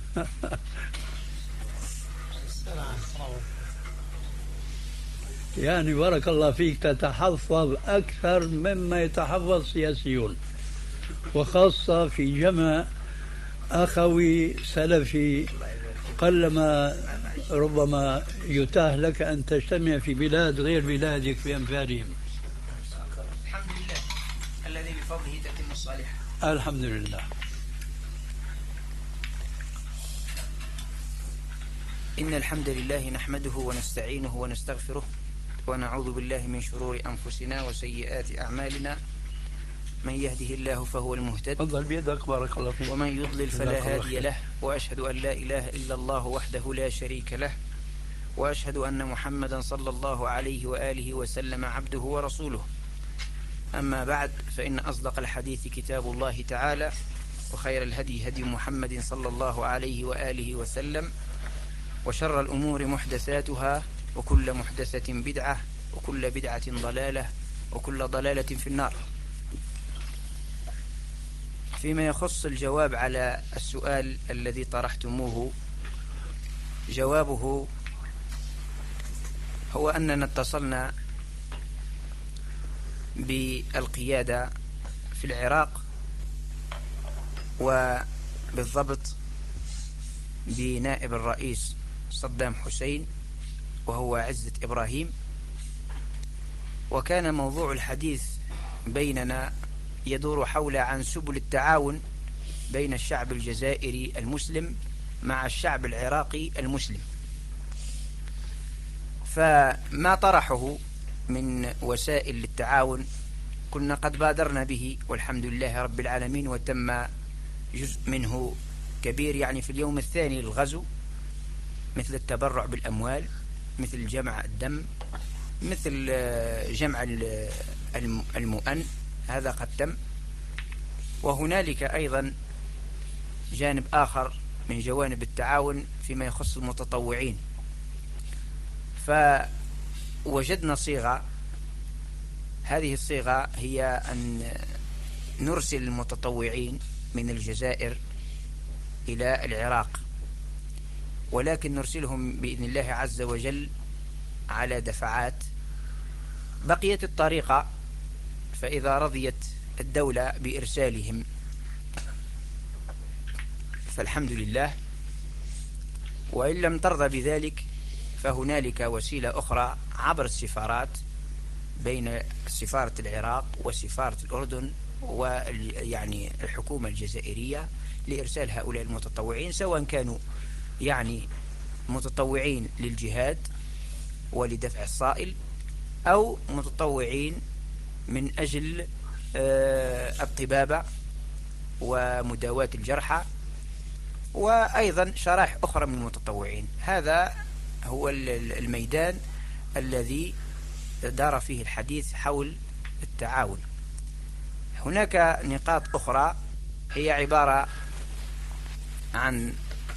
يعني بارك الله فيك تتحفظ أكثر مما يتحفظ سياسيون، وخاصة في جمع أخوي سلفي قلما ربما يتاح لك أن تجتمع في بلاد غير بلادك بأمثالهم. الحمد لله الذي بفضله تتم الصالحة. الحمد لله. إن الحمد لله نحمده ونستعينه ونستغفره ونعوذ بالله من شرور أنفسنا وسيئات أعمالنا، من يهده الله فهو المهتد تفضل بيدك بارك الله فيك، ومن يضلل فلا هادي له، وأشهد أن لا إله إلا الله وحده لا شريك له، وأشهد أن محمدا صلى الله عليه وآله وسلم عبده ورسوله. أما بعد، فإن أصدق الحديث كتاب الله تعالى، وخير الهدي هدي محمد صلى الله عليه وآله وسلم، وشر الأمور محدثاتها، وكل محدثة بدعة، وكل بدعة ضلالة، وكل ضلالة في النار. فيما يخص الجواب على السؤال الذي طرحتموه، جوابه هو أننا اتصلنا بالقيادة في العراق، وبالضبط بنائب الرئيس صدام حسين وهو عزة إبراهيم، وكان موضوع الحديث بيننا يدور حول عن سبل التعاون بين الشعب الجزائري المسلم مع الشعب العراقي المسلم. فما طرحه من وسائل للتعاون كنا قد بادرنا به والحمد لله رب العالمين، وتم جزء منه كبير يعني في اليوم الثاني للغزو، مثل التبرع بالأموال، مثل جمع الدم، مثل جمع المؤن، هذا قد تم. وهنالك أيضا جانب آخر من جوانب التعاون فيما يخص المتطوعين، فوجدنا صيغة. هذه الصيغة هي أن نرسل المتطوعين من الجزائر إلى العراق، ولكن نرسلهم بإذن الله عز وجل على دفعات. بقيت الطريقة، فإذا رضيت الدولة بإرسالهم فالحمد لله، وإن لم ترضى بذلك فهنالك وسيلة أخرى عبر السفارات، بين سفارة العراق وسفارة الأردن ويعني الحكومة الجزائرية، لإرسال هؤلاء المتطوعين، سواء كانوا يعني متطوعين للجهاد ولدفع الصائل، أو متطوعين من أجل الطبابة ومداواة الجرحى، وأيضا شرائح أخرى من المتطوعين. هذا هو الميدان الذي دار فيه الحديث حول التعاون. هناك نقاط أخرى هي عبارة عن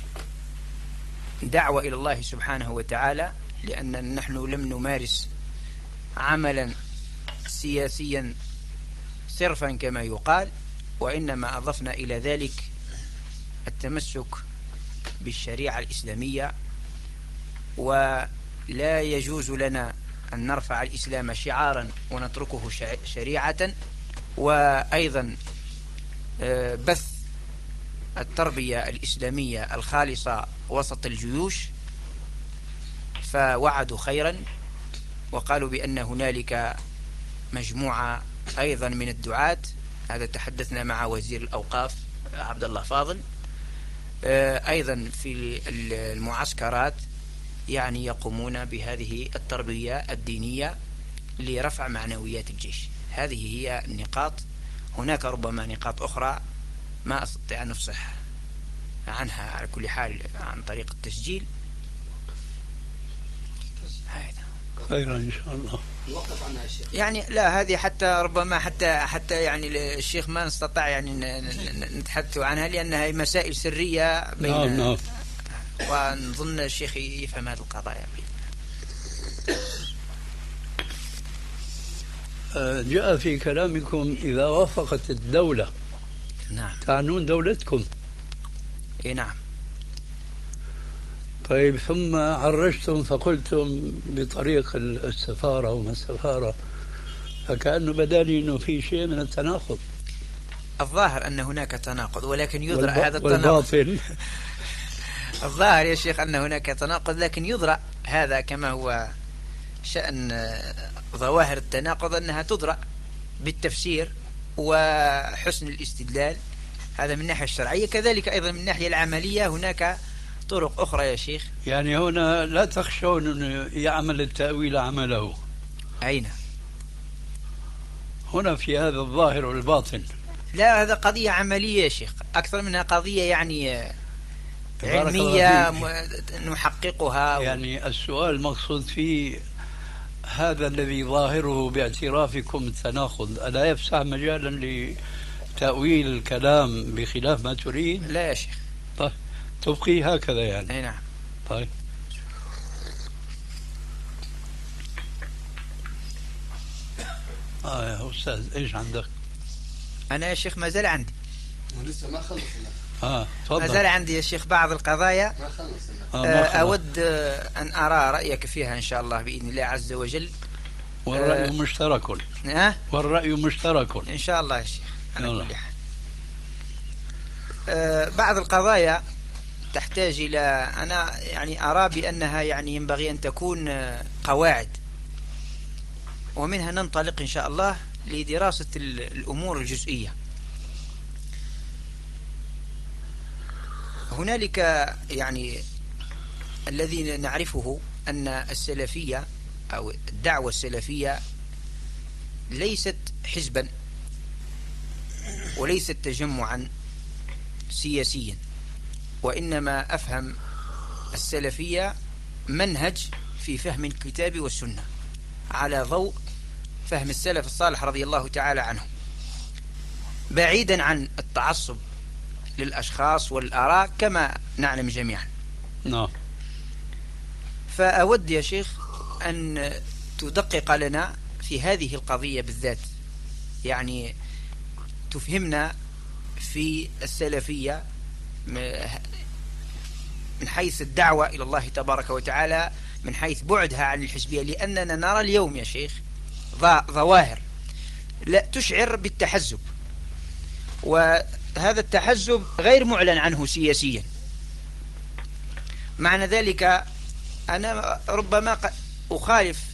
دعوة إلى الله سبحانه وتعالى، لأن نحن لم نمارس عملا سياسيا صرفا كما يقال، وإنما أضفنا إلى ذلك التمسك بالشريعة الإسلامية، ولا يجوز لنا أن نرفع الإسلام شعارا ونتركه شريعة. وأيضا بث التربية الإسلامية الخالصة وسط الجيوش، فوعدوا خيرا، وقالوا بأن هنالك مجموعة أيضا من الدعاة. هذا تحدثنا مع وزير الأوقاف عبد الله فاضل، أيضا في المعسكرات يعني يقومون بهذه التربية الدينية لرفع معنويات الجيش. هذه هي النقاط. هناك ربما نقاط أخرى ما أستطيع أن أفصح عنها، على كل حال عن طريق التسجيل. خيرا إن شاء الله. نوقف عنها الشيخ. يعني لا، هذه حتى ربما حتى حتى يعني الشيخ ما نستطيع يعني نتحدث عنها، لأنها مسائل سرية بين نعم نعم. ونظن الشيخ يفهم هذه القضايا. جاء في كلامكم إذا وافقت الدولة. نعم. تعنون دولتكم. إيه نعم. طيب، ثم عرجتم فقلتم بطريق السفارة وما السفارة، فكأنه بدالي أنه في شيء من التناقض. الظاهر أن هناك تناقض، ولكن يدرأ والب... هذا التناقض. والباطل الظاهر يا شيخ أن هناك تناقض، لكن يدرأ هذا كما هو شأن ظواهر التناقض، أنها تدرأ بالتفسير وحسن الاستدلال. هذا من الناحية الشرعية، كذلك أيضا من الناحية العملية هناك طرق أخرى يا شيخ. يعني هنا لا تخشون أن يعمل التأويل عمله. أين؟ هنا في هذا الظاهر والباطن. لا، هذا قضية عملية يا شيخ، أكثر منها قضية يعني علمية نحققها. يعني السؤال المقصود فيه هذا الذي ظاهره باعترافكم التناقض ألا يفسح مجالا لتأويل الكلام بخلاف ما تريد؟ لا يا شيخ. طيب تبقي هكذا يعني. أي نعم. طيب آه يا أستاذ إيش عندك؟ أنا يا شيخ ما زال عندي. لسه ما خلصنا. آه تفضل. ما زال عندي يا شيخ بعض القضايا ما خلصنا. آه ما خلص. أود أن أرى رأيك فيها إن شاء الله بإذن الله عز وجل. والرأي آه مشترك. أه؟ والرأي مشترك إن شاء الله يا شيخ على يلا. كل حال. أه بعض القضايا تحتاج إلى، أنا يعني أرى بأنها يعني ينبغي أن تكون قواعد، ومنها ننطلق إن شاء الله لدراسة الأمور الجزئية. هنالك يعني الذي نعرفه أن السلفية أو الدعوة السلفية ليست حزبا وليست تجمعا سياسيا، وإنما أفهم السلفية منهج في فهم الكتاب والسنة على ضوء فهم السلف الصالح رضي الله تعالى عنهم، بعيدا عن التعصب للأشخاص والآراء كما نعلم جميعا. نعم. فأود يا شيخ أن تدقق لنا في هذه القضية بالذات، يعني تفهمنا في السلفية من حيث الدعوة إلى الله تبارك وتعالى، من حيث بعدها عن الحزبية، لأننا نرى اليوم يا شيخ ظواهر لا تشعر بالتحزب، وهذا التحزب غير معلن عنه سياسيا. معنى ذلك أنا ربما أخالف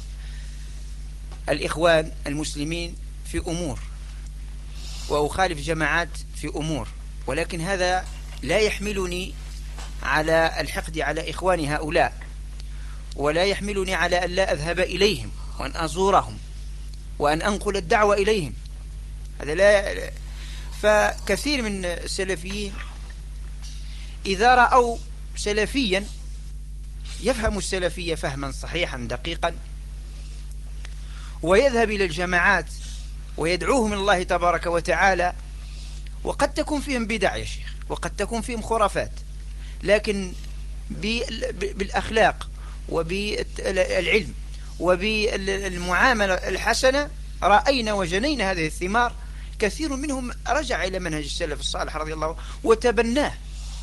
الإخوان المسلمين في أمور، وأخالف جماعات في أمور، ولكن هذا لا يحملني على الحقد على إخوان هؤلاء، ولا يحملني على أن لا أذهب إليهم وأن أزورهم وأن أنقل الدعوة إليهم. هذا لا. فكثير من السلفيين إذا رأوا سلفيا يفهم السلفية فهما صحيحا دقيقا، ويذهب إلى الجماعات ويدعوهم إلى الله تبارك وتعالى، وقد تكون فيهم بدع يا شيخ، وقد تكون فيهم خرافات، لكن بالأخلاق وبالعلم وبالمعاملة الحسنة رأينا وجنينا هذه الثمار. كثير منهم رجع إلى منهج السلف الصالح رضي الله عنه وتبناه.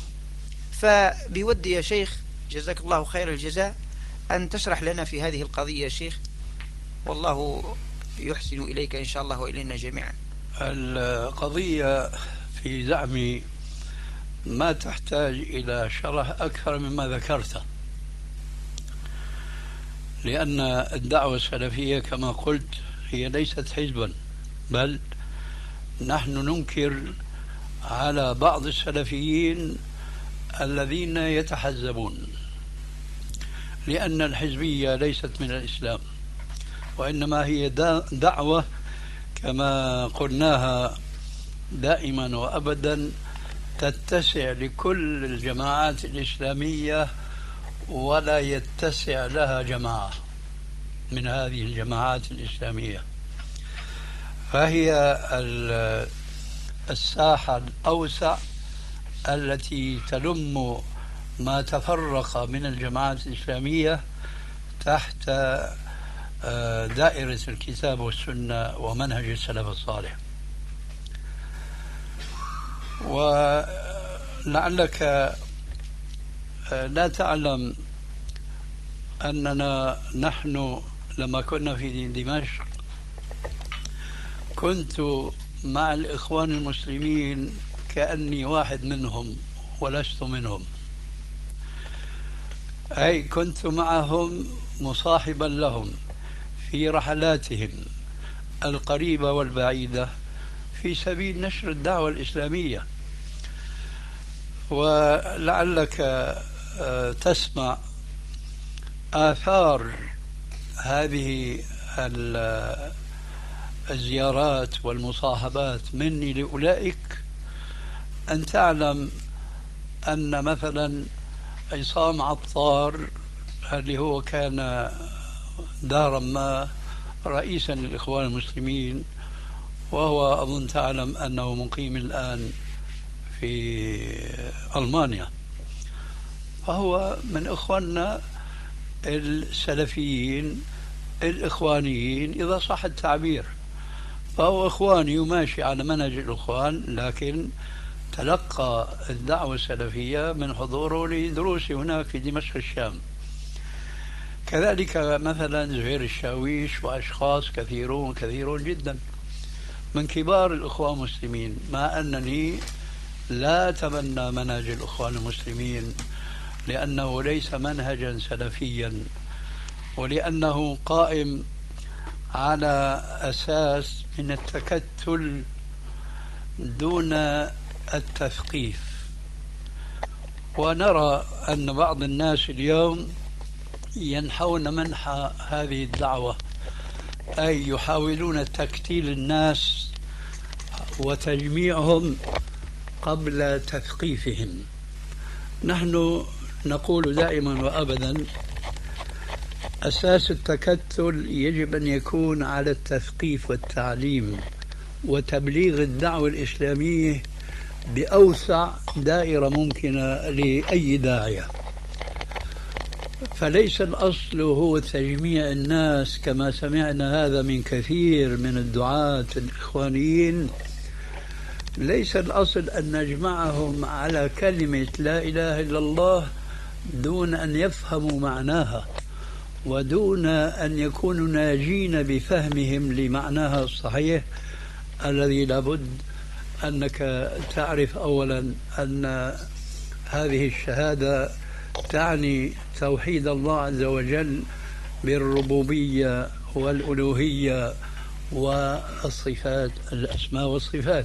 فبودي يا شيخ جزاك الله خير الجزاء أن تشرح لنا في هذه القضية يا شيخ، والله يحسن إليك إن شاء الله وإلينا جميعا. القضية في زعمي ما تحتاج إلى شرح أكثر مما ذكرته، لأن الدعوة السلفية كما قلت هي ليست حزبا، بل نحن ننكر على بعض السلفيين الذين يتحزبون، لأن الحزبية ليست من الإسلام، وإنما هي دعوة كما قلناها دائما وأبدا تتسع لكل الجماعات الإسلامية، ولا يتسع لها جماعة من هذه الجماعات الإسلامية. فهي الساحة الأوسع التي تلم ما تفرق من الجماعات الإسلامية تحت دائرة الكتاب والسنة ومنهج السلف الصالح. ولعلك لا تعلم أننا نحن لما كنا في دمشق كنت مع الإخوان المسلمين كأني واحد منهم ولست منهم، أي كنت معهم مصاحبا لهم في رحلاتهم القريبة والبعيدة في سبيل نشر الدعوة الإسلامية. ولعلك تسمع آثار هذه الزيارات والمصاحبات مني لأولئك، أن تعلم أن مثلا عصام عطار اللي هو كان دارا ما رئيسا للإخوان المسلمين، وهو أظن تعلم أنه مقيم الآن في ألمانيا، فهو من إخواننا السلفيين الإخوانيين إذا صح التعبير، فهو إخواني وماشي على منهج الإخوان، لكن تلقى الدعوة السلفية من حضوره لدروسي هناك في دمشق الشام. كذلك مثلا زهير الشاويش وأشخاص كثيرون كثيرون جدا من كبار الإخوان المسلمين، مع أنني لا أتبنى منهج الإخوان المسلمين لأنه ليس منهجا سلفيا، ولأنه قائم على أساس من التكتل دون التثقيف. ونرى أن بعض الناس اليوم ينحون منحى هذه الدعوة، أي يحاولون تكتيل الناس وتجميعهم قبل تثقيفهم. نحن نقول دائما وأبدا أساس التكتل يجب أن يكون على التثقيف والتعليم وتبليغ الدعوة الإسلامية بأوسع دائرة ممكنة لأي داعية. فليس الأصل هو تجميع الناس كما سمعنا هذا من كثير من الدعاة الإخوانيين. ليس الأصل أن نجمعهم على كلمة لا إله إلا الله دون أن يفهموا معناها ودون أن يكونوا ناجين بفهمهم لمعناها الصحيح الذي لابد أنك تعرف أولا أن هذه الشهادة تعني توحيد الله عز وجل بالربوبية والألوهية والصفات، الأسماء والصفات.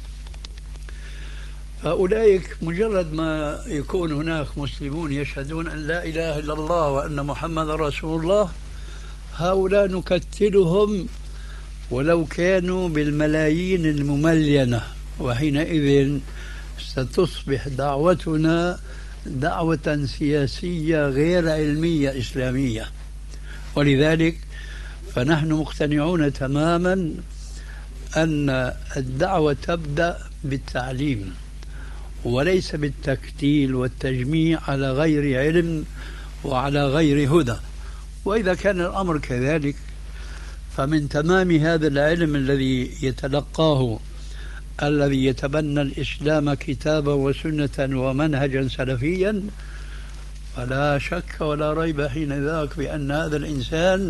فأولئك مجرد ما يكون هناك مسلمون يشهدون أن لا إله إلا الله وأن محمد رسول الله، هؤلاء نكتلهم ولو كانوا بالملايين المملينة، وحينئذ ستصبح دعوتنا دعوة سياسية غير علمية إسلامية. ولذلك فنحن مقتنعون تماما أن الدعوة تبدأ بالتعليم وليس بالتكتيل والتجميع على غير علم وعلى غير هدى. وإذا كان الأمر كذلك فمن تمام هذا العلم الذي يتلقاه الذي يتبنى الإسلام كتابا وسنة ومنهجا سلفيا، فلا شك ولا ريب حين ذاك بأن هذا الإنسان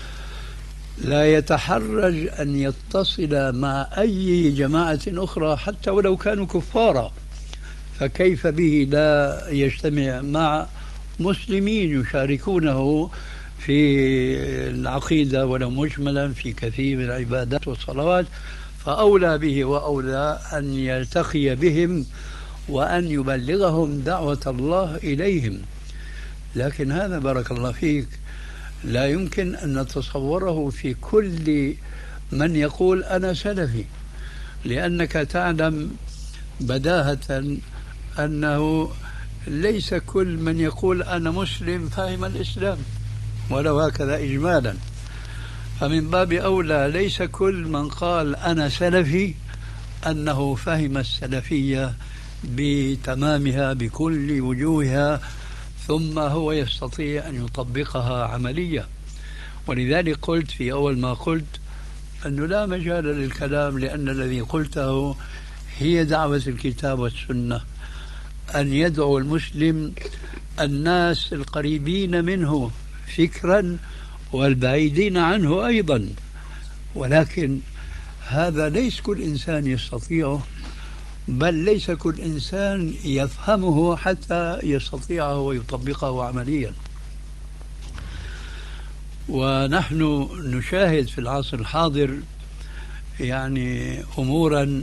لا يتحرج أن يتصل مع أي جماعة أخرى حتى ولو كانوا كفارا، فكيف به لا يجتمع مع مسلمين يشاركونه في العقيدة ولو مجملا في كثير من العبادات والصلوات، فأولى به وأولى أن يلتقي بهم وأن يبلغهم دعوة الله إليهم. لكن هذا بارك الله فيك لا يمكن أن نتصوره في كل من يقول أنا سلفي، لأنك تعلم بداهة أنه ليس كل من يقول أنا مسلم فاهم الإسلام ولو هكذا إجمالا. فمن باب أولى ليس كل من قال أنا سلفي أنه فهم السلفية بتمامها بكل وجوهها ثم هو يستطيع أن يطبقها عملية. ولذلك قلت في أول ما قلت أنه لا مجال للكلام، لأن الذي قلته هي دعوة الكتاب والسنة، أن يدعو المسلم الناس القريبين منه فكرا والبعيدين عنه أيضا، ولكن هذا ليس كل إنسان يستطيعه، بل ليس كل إنسان يفهمه حتى يستطيعه ويطبقه عمليا. ونحن نشاهد في العصر الحاضر يعني أمورا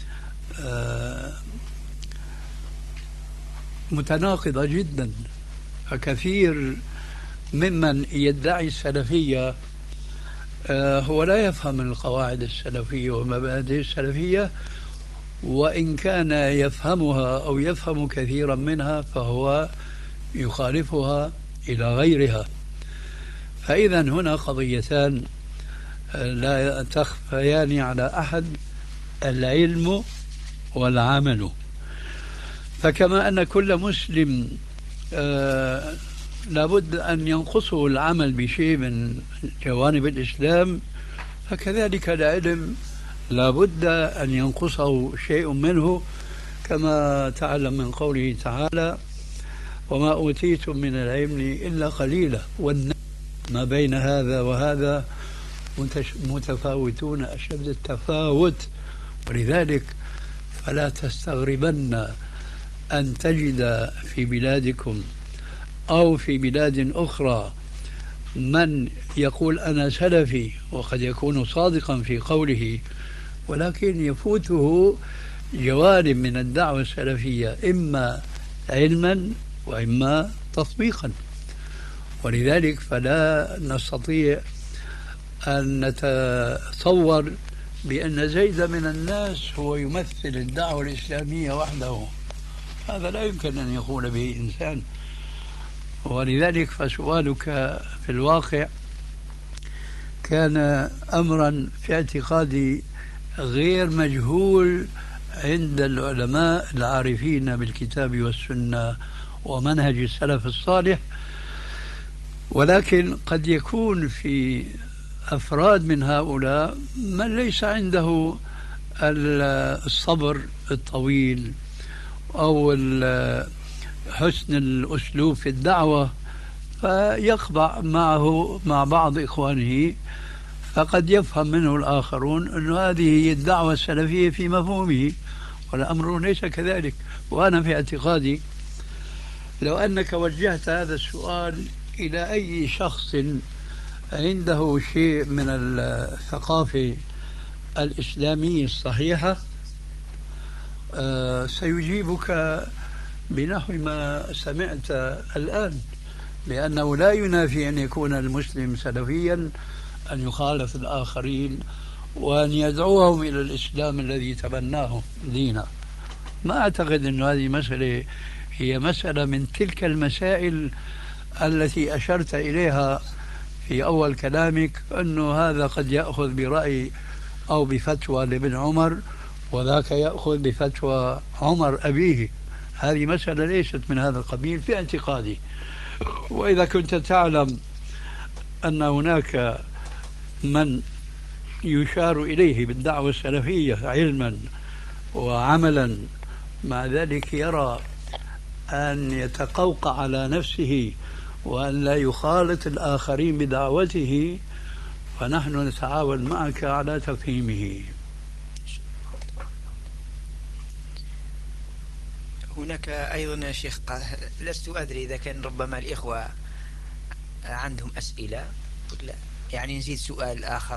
متناقضة جدا. فكثير ممن يدعي السلفية هو لا يفهم القواعد السلفية ومبادئ السلفية، وإن كان يفهمها أو يفهم كثيرا منها فهو يخالفها إلى غيرها. فإذا هنا قضيتان لا تخفيان على أحد: العلم والعمل. فكما أن كل مسلم آه لابد أن ينقصه العمل بشيء من جوانب الإسلام، فكذلك العلم لابد أن ينقصه شيء منه، كما تعلم من قوله تعالى: وما أوتيتم من العلم إلا قليلا. ما بين هذا وهذا متفاوتون أشد التفاوت، ولذلك فلا تستغربن أن تجد في بلادكم أو في بلاد أخرى من يقول أنا سلفي، وقد يكون صادقا في قوله، ولكن يفوته جوانب من الدعوة السلفية إما علما وإما تطبيقا. ولذلك فلا نستطيع أن نتصور بأن زيد من الناس هو يمثل الدعوة الإسلامية وحده، هذا لا يمكن أن يقول به إنسان. ولذلك فسؤالك في الواقع كان أمرا في اعتقادي غير مجهول عند العلماء العارفين بالكتاب والسنة ومنهج السلف الصالح، ولكن قد يكون في أفراد من هؤلاء من ليس عنده الصبر الطويل أو حسن الأسلوب في الدعوة، فيقبع معه مع بعض إخوانه، فقد يفهم منه الآخرون أن هذه هي الدعوة السلفية في مفهومه، والأمر ليس كذلك. وأنا في اعتقادي لو أنك وجهت هذا السؤال إلى أي شخص عنده شيء من الثقافة الإسلامية الصحيحة آه سيجيبك بنحو ما سمعت الآن، لأنه لا ينافي أن يكون المسلم سلفيا أن يخالف الآخرين وأن يدعوهم إلى الإسلام الذي تبناه دينا. ما أعتقد أن هذه مسألة هي مسألة من تلك المسائل التي أشرت إليها في أول كلامك، أنه هذا قد يأخذ برأي أو بفتوى لابن عمر وذاك يأخذ بفتوى عمر أبيه. هذه مسألة ليست من هذا القبيل في اعتقادي. وإذا كنت تعلم أن هناك من يشار إليه بالدعوة السلفية علما وعملا، مع ذلك يرى أن يتقوقع على نفسه وأن لا يخالط الآخرين بدعوته، فنحن نتعاون معك على تفهيمه. هناك أيضا يا شيخ، لست أدري إذا كان ربما الإخوة عندهم أسئلة ولا يعني نزيد سؤال آخر.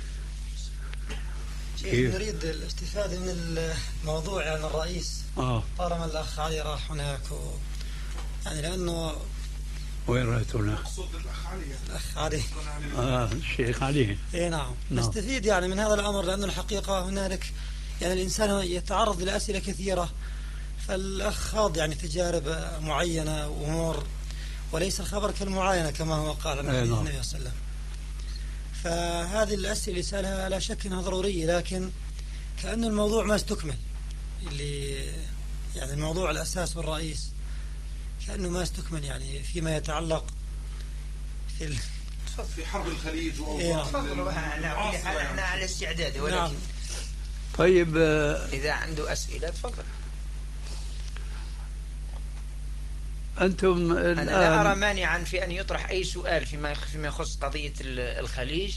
شيخ نريد الاستفادة من الموضوع عن الرئيس آه. طالما الأخ علي راح هناك و... يعني لأنه وين رأيتونا؟ الأخ علي آه الشيخ علي. إيه نعم. نعم نستفيد يعني من هذا الأمر، لأنه الحقيقة هنالك يعني الإنسان يتعرض لأسئلة كثيرة، فالأخ خاض يعني تجارب معينة وأمور، وليس الخبر كالمعاينة كما هو قال النبي صلى الله عليه وسلم. فهذه الأسئلة اللي سألها لا شك أنها ضرورية، لكن كأن الموضوع ما استكمل، اللي يعني الموضوع الأساس والرئيس كأنه ما استكمل، يعني فيما يتعلق في ال... في حرب الخليج تفضلوا. احنا على استعداد، ولكن نعم. طيب إذا عنده أسئلة تفضل. أنتم أنا لا أرى مانعا في أن يطرح أي سؤال فيما فيما يخص قضية الخليج،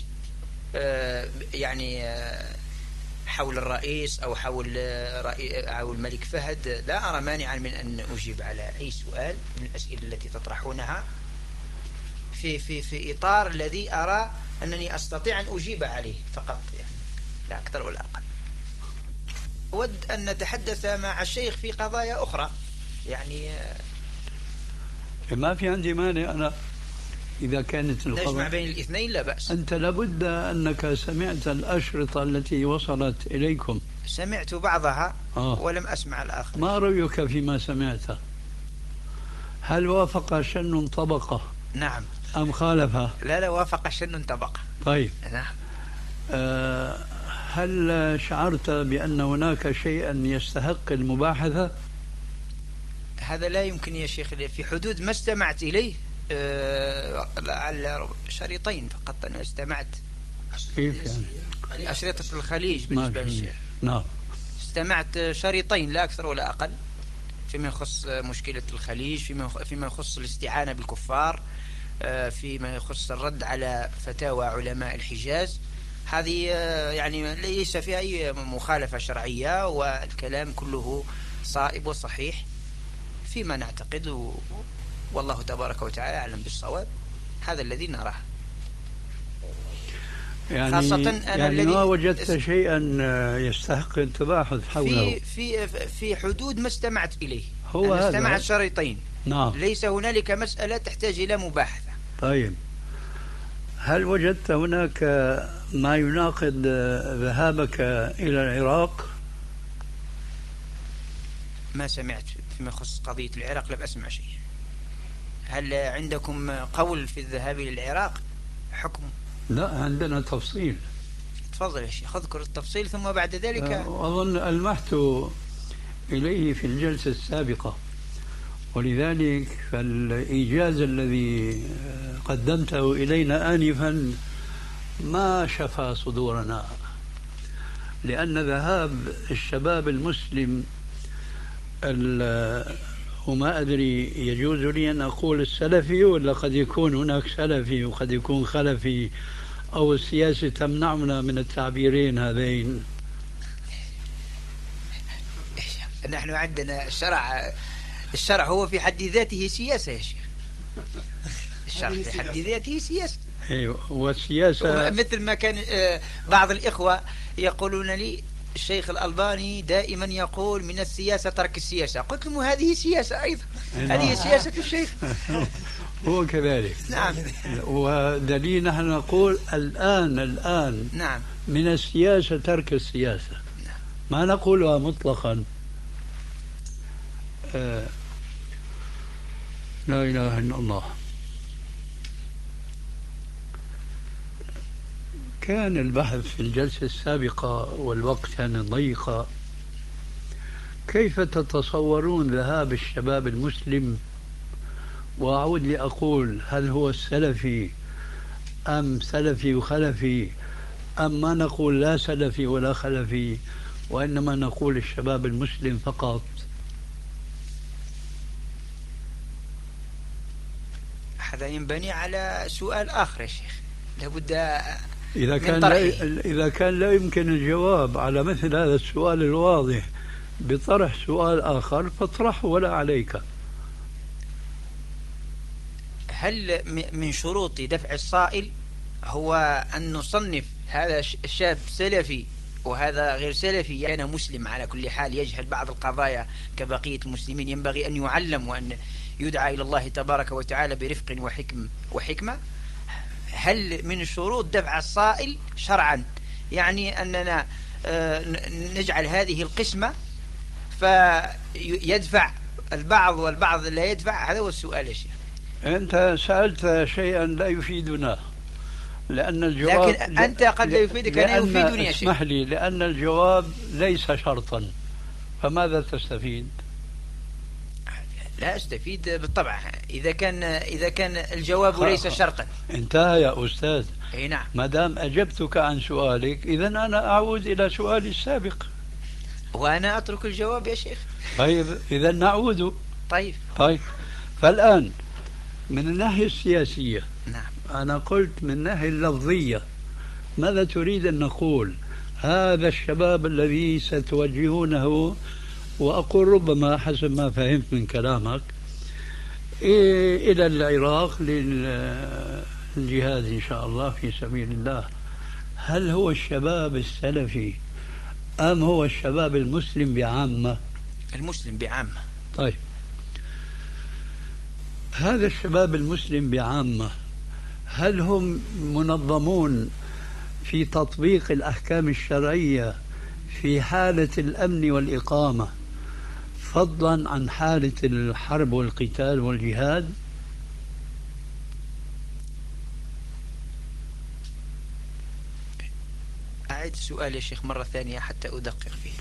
يعني حول الرئيس أو حول أو الملك فهد. لا أرى مانعا من أن أجيب على أي سؤال من الأسئلة التي تطرحونها في في في إطار الذي أرى أنني أستطيع أن أجيب عليه فقط، يعني لا أكثر ولا أقل. أود أن نتحدث مع الشيخ في قضايا أخرى، يعني ما في عندي مانع. أنا إذا كانت نجمع الخبر بين الاثنين لا بأس. أنت لابد أنك سمعت الأشرطة التي وصلت إليكم. سمعت بعضها آه. ولم أسمع الآخر. ما رأيك فيما سمعته؟ هل وافق شن طبقة نعم أم خالفها؟ لا لا وافق شن طبقة. طيب نعم. أه هل شعرت بأن هناك شيئا يستحق المباحثة؟ هذا لا يمكن يا شيخ في حدود ما استمعت إليه. أه على شريطين فقط أنا استمعت. كيف يعني؟ أشرطة الخليج بالنسبة للشيخ. نعم. استمعت شريطين لا أكثر ولا أقل فيما يخص مشكلة الخليج، فيما فيما يخص الاستعانة بالكفار، فيما يخص الرد على فتاوى علماء الحجاز. هذه يعني ليس فيها أي مخالفة شرعية، والكلام كله صائب وصحيح فيما نعتقد، والله تبارك وتعالى أعلم بالصواب. هذا الذي نراه. يعني خاصة أنا يعني الذي ما وجدت شيئا يستحق التباحث حوله في في في حدود ما استمعت إليه. هو أنا هذا. استمعت شريطين. نعم. ليس هنالك مسألة تحتاج إلى مباحثة. طيب هل وجدت هناك ما يناقض ذهابك إلى العراق؟ ما سمعت فيما يخص قضية العراق، لم أسمع شيء. هل عندكم قول في الذهاب إلى العراق حكم؟ لا عندنا تفصيل. تفضل يا شيخ اذكر التفصيل ثم بعد ذلك. أظن ألمحت إليه في الجلسة السابقة، ولذلك فالإيجاز الذي قدمته إلينا آنفا ما شفى صدورنا، لأن ذهاب الشباب المسلم وما أدري يجوز لي أن أقول السلفي ولا قد يكون هناك سلفي وقد يكون خلفي، أو السياسة تمنعنا من التعبيرين هذين. نحن عندنا الشرع، الشرع هو في حد ذاته سياسة يا شيخ. الشرع في حد ذاته سياسة. أيوة. والسياسة مثل ما كان بعض الإخوة يقولون لي الشيخ الألباني دائما يقول من السياسة ترك السياسة. قلت لهم هذه سياسة أيضا. هذه سياسة الشيخ. هو كذلك. نعم. ودليل نحن نقول الآن الآن نعم من السياسة ترك السياسة. نعم. ما نقولها مطلقا. آه لا إله إلا الله. كان البحث في الجلسة السابقة والوقت كان ضيقا. كيف تتصورون ذهاب الشباب المسلم؟ وأعود لأقول هل هو السلفي أم سلفي وخلفي، أم ما نقول لا سلفي ولا خلفي وإنما نقول الشباب المسلم فقط؟ هذا ينبني على سؤال آخر يا شيخ لابد إذا كان لا إذا كان لا يمكن الجواب على مثل هذا السؤال الواضح بطرح سؤال آخر فاطرحه ولا عليك. هل من شروط دفع الصائل هو أن نصنف هذا الشاب سلفي وهذا غير سلفي؟ كان يعني مسلم على كل حال يجهل بعض القضايا كبقية المسلمين، ينبغي أن يعلم وأن يدعى إلى الله تبارك وتعالى برفق وحكم وحكمة. هل من شروط دفع الصائل شرعا يعني أننا نجعل هذه القسمة فيدفع البعض والبعض لا يدفع؟ هذا هو السؤال يا شيخ. أنت سألت شيئا لا يفيدنا، لأن الجواب لكن أنت قد لا يفيدك أنا يفيدني يا شيخ. اسمح لي، لأن الجواب ليس شرطا، فماذا تستفيد؟ لا أستفيد بالطبع إذا كان إذا كان الجواب ليس شرطا. انتهى يا أستاذ. أي نعم. ما دام أجبتك عن سؤالك إذا أنا أعود إلى سؤالي السابق. وأنا أترك الجواب يا شيخ. طيب إذا نعود. طيب. طيب فالآن من الناحية السياسية. نعم. أنا قلت من الناحية اللفظية ماذا تريد أن نقول؟ هذا الشباب الذي ستوجهونه، وأقول ربما حسب ما فهمت من كلامك إلى العراق للجهاد إن شاء الله في سبيل الله، هل هو الشباب السلفي أم هو الشباب المسلم بعامة؟ المسلم بعامة. طيب هذا الشباب المسلم بعامة هل هم منظمون في تطبيق الأحكام الشرعية في حالة الأمن والإقامة فضلا عن حالة الحرب والقتال والجهاد؟ أعيد السؤال يا شيخ مرة ثانية حتى أدقق فيه.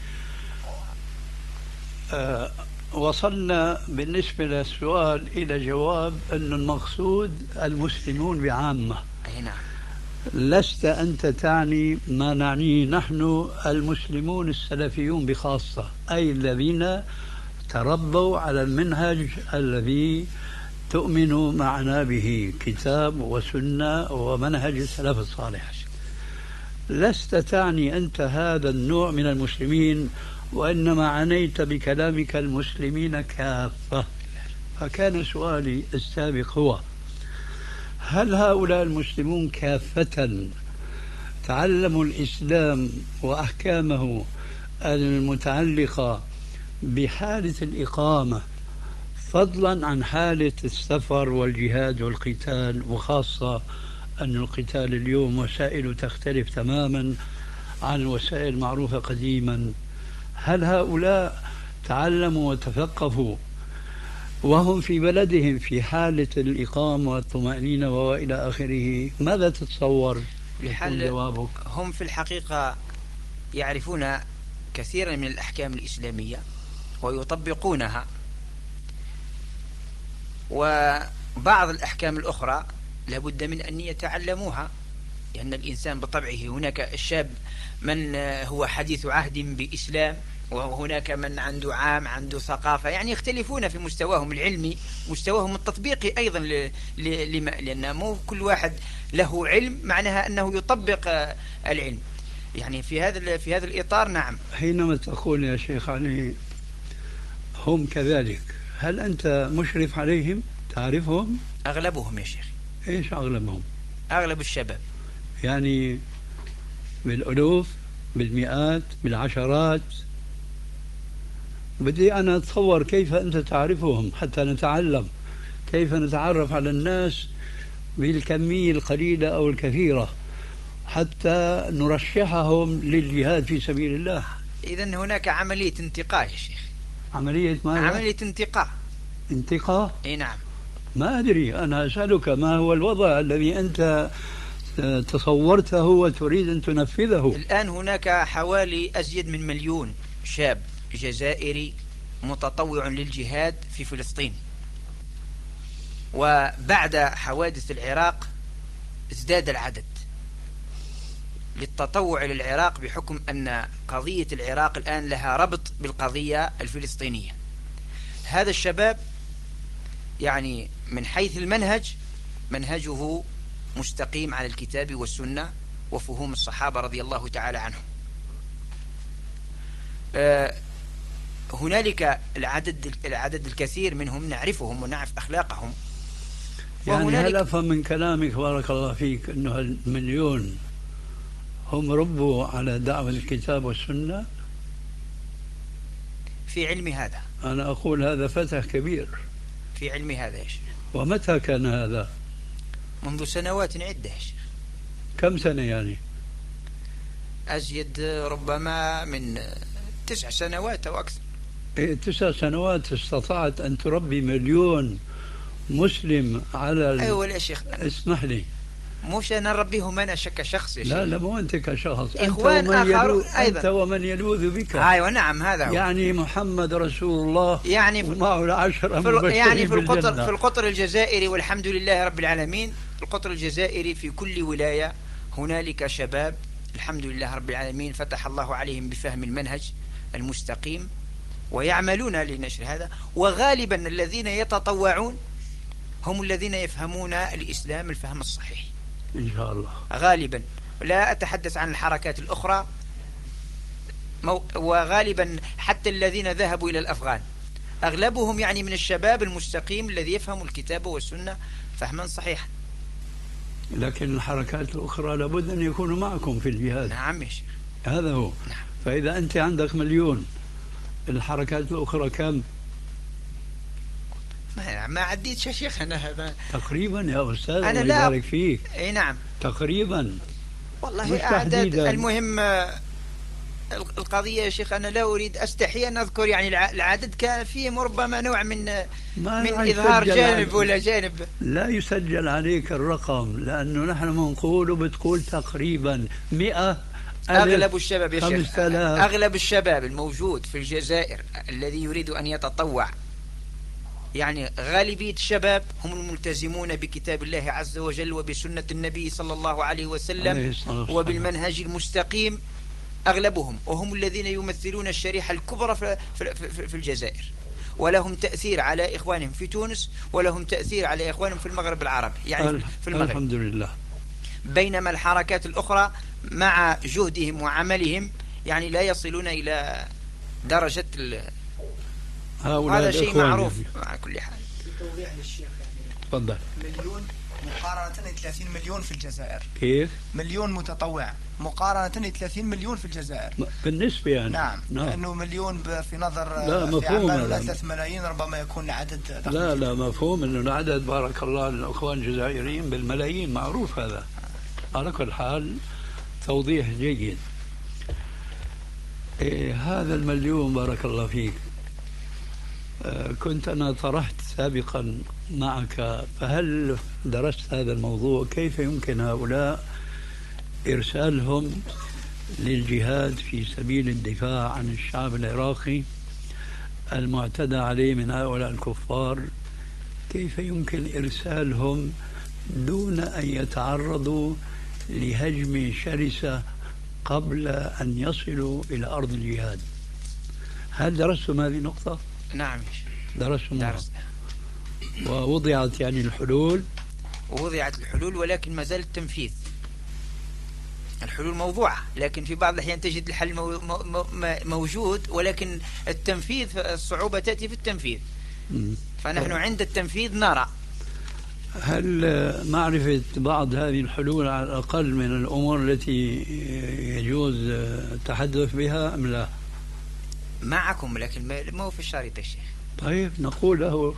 أه وصلنا بالنسبة للسؤال إلى جواب أن المقصود المسلمون بعامة. أي نعم. لست أنت تعني ما نعنيه نحن المسلمون السلفيون بخاصة، أي الذين تربوا على المنهج الذي تؤمن معنا به، كتاب وسنة ومنهج السلف الصالح. لست تعني أنت هذا النوع من المسلمين، وإنما عنيت بكلامك المسلمين كافة. فكان سؤالي السابق هو: هل هؤلاء المسلمون كافة تعلموا الإسلام وأحكامه المتعلقة بحالة الإقامة فضلا عن حالة السفر والجهاد والقتال، وخاصة أن القتال اليوم وسائله تختلف تماما عن الوسائل المعروفة قديما؟ هل هؤلاء تعلموا وتثقفوا وهم في بلدهم في حالة الإقامة والطمأنينة وإلى آخره؟ ماذا تتصور يكون جوابك؟ هم في الحقيقة يعرفون كثيرا من الأحكام الإسلامية ويطبقونها، وبعض الأحكام الأخرى لابد من أن يتعلموها، لأن الإنسان بطبعه، هناك الشاب من هو حديث عهد بإسلام، وهناك من عنده عام عنده ثقافة، يعني يختلفون في مستواهم العلمي، مستواهم التطبيقي أيضا، لأن مو كل واحد له علم معناها أنه يطبق العلم. يعني في هذا في هذا الإطار نعم. حينما تقول يا شيخ علي هم كذلك، هل أنت مشرف عليهم؟ تعرفهم؟ أغلبهم يا شيخ. إيش أغلبهم؟ أغلب الشباب يعني بالألوف، بالمئات، بالعشرات؟ بدي أنا أتصور كيف أنت تعرفهم حتى نتعلم كيف نتعرف على الناس بالكمية القليلة أو الكثيرة حتى نرشحهم للجهاد في سبيل الله. إذن هناك عملية انتقاء يا شيخ. عملية ماذا؟ عملية انتقاء. انتقاء؟ اي نعم. ما أدري، أنا أسألك ما هو الوضع الذي أنت تصورته وتريد أن تنفذه؟ الآن هناك حوالي أزيد من مليون شاب جزائري متطوع للجهاد في فلسطين، وبعد حوادث العراق ازداد العدد للتطوع للعراق، بحكم أن قضية العراق الآن لها ربط بالقضية الفلسطينية. هذا الشباب يعني من حيث المنهج منهجه مستقيم على الكتاب والسنة وفهوم الصحابة رضي الله تعالى عنهم. أه هنالك العدد العدد الكثير منهم نعرفهم ونعرف أخلاقهم. يعني هل أفهم من كلامك بارك الله فيك أنه المليون هم ربوا على دعوة الكتاب والسنة؟ في علم هذا أنا أقول هذا فتح كبير في علم هذا يا شيخ. ومتى كان هذا؟ منذ سنوات عدة يا شيخ. كم سنة يعني؟ أزيد ربما من تسع سنوات أو أكثر. إيه تسع سنوات استطعت أن تربي مليون مسلم على ال... أيوة يا شيخ. اسمح لي، مش أنا نربيهم أنا كشخص يا شيخ. لا لا مو أنت كشخص، إخوان أنت ومن, آخر يلو... أيضا. أنت ومن يلوذ بك. أيوة نعم هذا هو. يعني محمد رسول الله يعني ومعه العشرة في ال... يعني في القطر بالجنة. في القطر الجزائري والحمد لله رب العالمين. القطر الجزائري في كل ولاية هنالك شباب الحمد لله رب العالمين فتح الله عليهم بفهم المنهج المستقيم ويعملون لنشر هذا. وغالبا الذين يتطوعون هم الذين يفهمون الإسلام الفهم الصحيح إن شاء الله غالبا. لا أتحدث عن الحركات الأخرى. وغالبا حتى الذين ذهبوا إلى الأفغان أغلبهم يعني من الشباب المستقيم الذي يفهم الكتاب والسنة فهما صحيحا. لكن الحركات الأخرى لابد أن يكونوا معكم في الجهاد. نعم يا شيخ. هذا هو. نعم. فإذا أنت عندك مليون، الحركات الأخرى كم؟ ما عديتش يا شيخ أنا هذا تقريبا يا أستاذ، أنا الله لا يبارك فيك. أي نعم تقريبا والله أعداد. المهم القضية يا شيخ أنا لا أريد أستحي أن أذكر يعني العدد كان فيهم ربما نوع من من إظهار جانب ولا جانب. لا يسجل عليك الرقم لأنه نحن منقول وبتقول تقريبا مئة. أغلب الشباب يا شيخ، ألاف. أغلب الشباب الموجود في الجزائر الذي يريد أن يتطوع، يعني غالبية الشباب هم الملتزمون بكتاب الله عز وجل وبسنة النبي صلى الله عليه وسلم وبالمنهج المستقيم أغلبهم، وهم الذين يمثلون الشريحة الكبرى في, في, في, في الجزائر، ولهم تأثير على إخوانهم في تونس، ولهم تأثير على إخوانهم في المغرب العربي، يعني في المغرب. الحمد لله. بينما الحركات الأخرى مع جهدهم وعملهم يعني لا يصلون إلى درجة هذا شيء معروف على كل حال. توضيح للشيخ يعني تفضل. مليون مقارنة ثلاثين مليون في الجزائر. كيف؟ مليون متطوع مقارنة ثلاثين مليون في الجزائر. بالنسبة يعني. نعم. نعم. لأنه مليون في نظر لا مفهوم. ثلاثة ملايين ربما يكون العدد. لا لا مفهوم إنه العدد بارك الله الأخوان الجزائريين بالملايين، معروف هذا. على كل حال توضيح جيد. إيه هذا المليون بارك الله فيك، آه كنت أنا طرحت سابقا معك، فهل درست هذا الموضوع؟ كيف يمكن هؤلاء إرسالهم للجهاد في سبيل الدفاع عن الشعب العراقي المعتدى عليه من هؤلاء الكفار؟ كيف يمكن إرسالهم دون أن يتعرضوا لهجمة شرسة قبل أن يصلوا إلى أرض الجهاد؟ هل درستم هذه النقطة؟ نعم درستم. درسنا. ووضعت يعني الحلول؟ ووضعت الحلول، ولكن ما زال التنفيذ. الحلول موضوعة، لكن في بعض الأحيان تجد الحل مو مو موجود، ولكن التنفيذ الصعوبة تأتي في التنفيذ. م. فنحن عند التنفيذ نرى. هل معرفة بعض هذه الحلول على الأقل من الأمور التي يجوز التحدث بها أم لا؟ معكم، لكن ما هو في الشريط الشيخ. طيب نقول له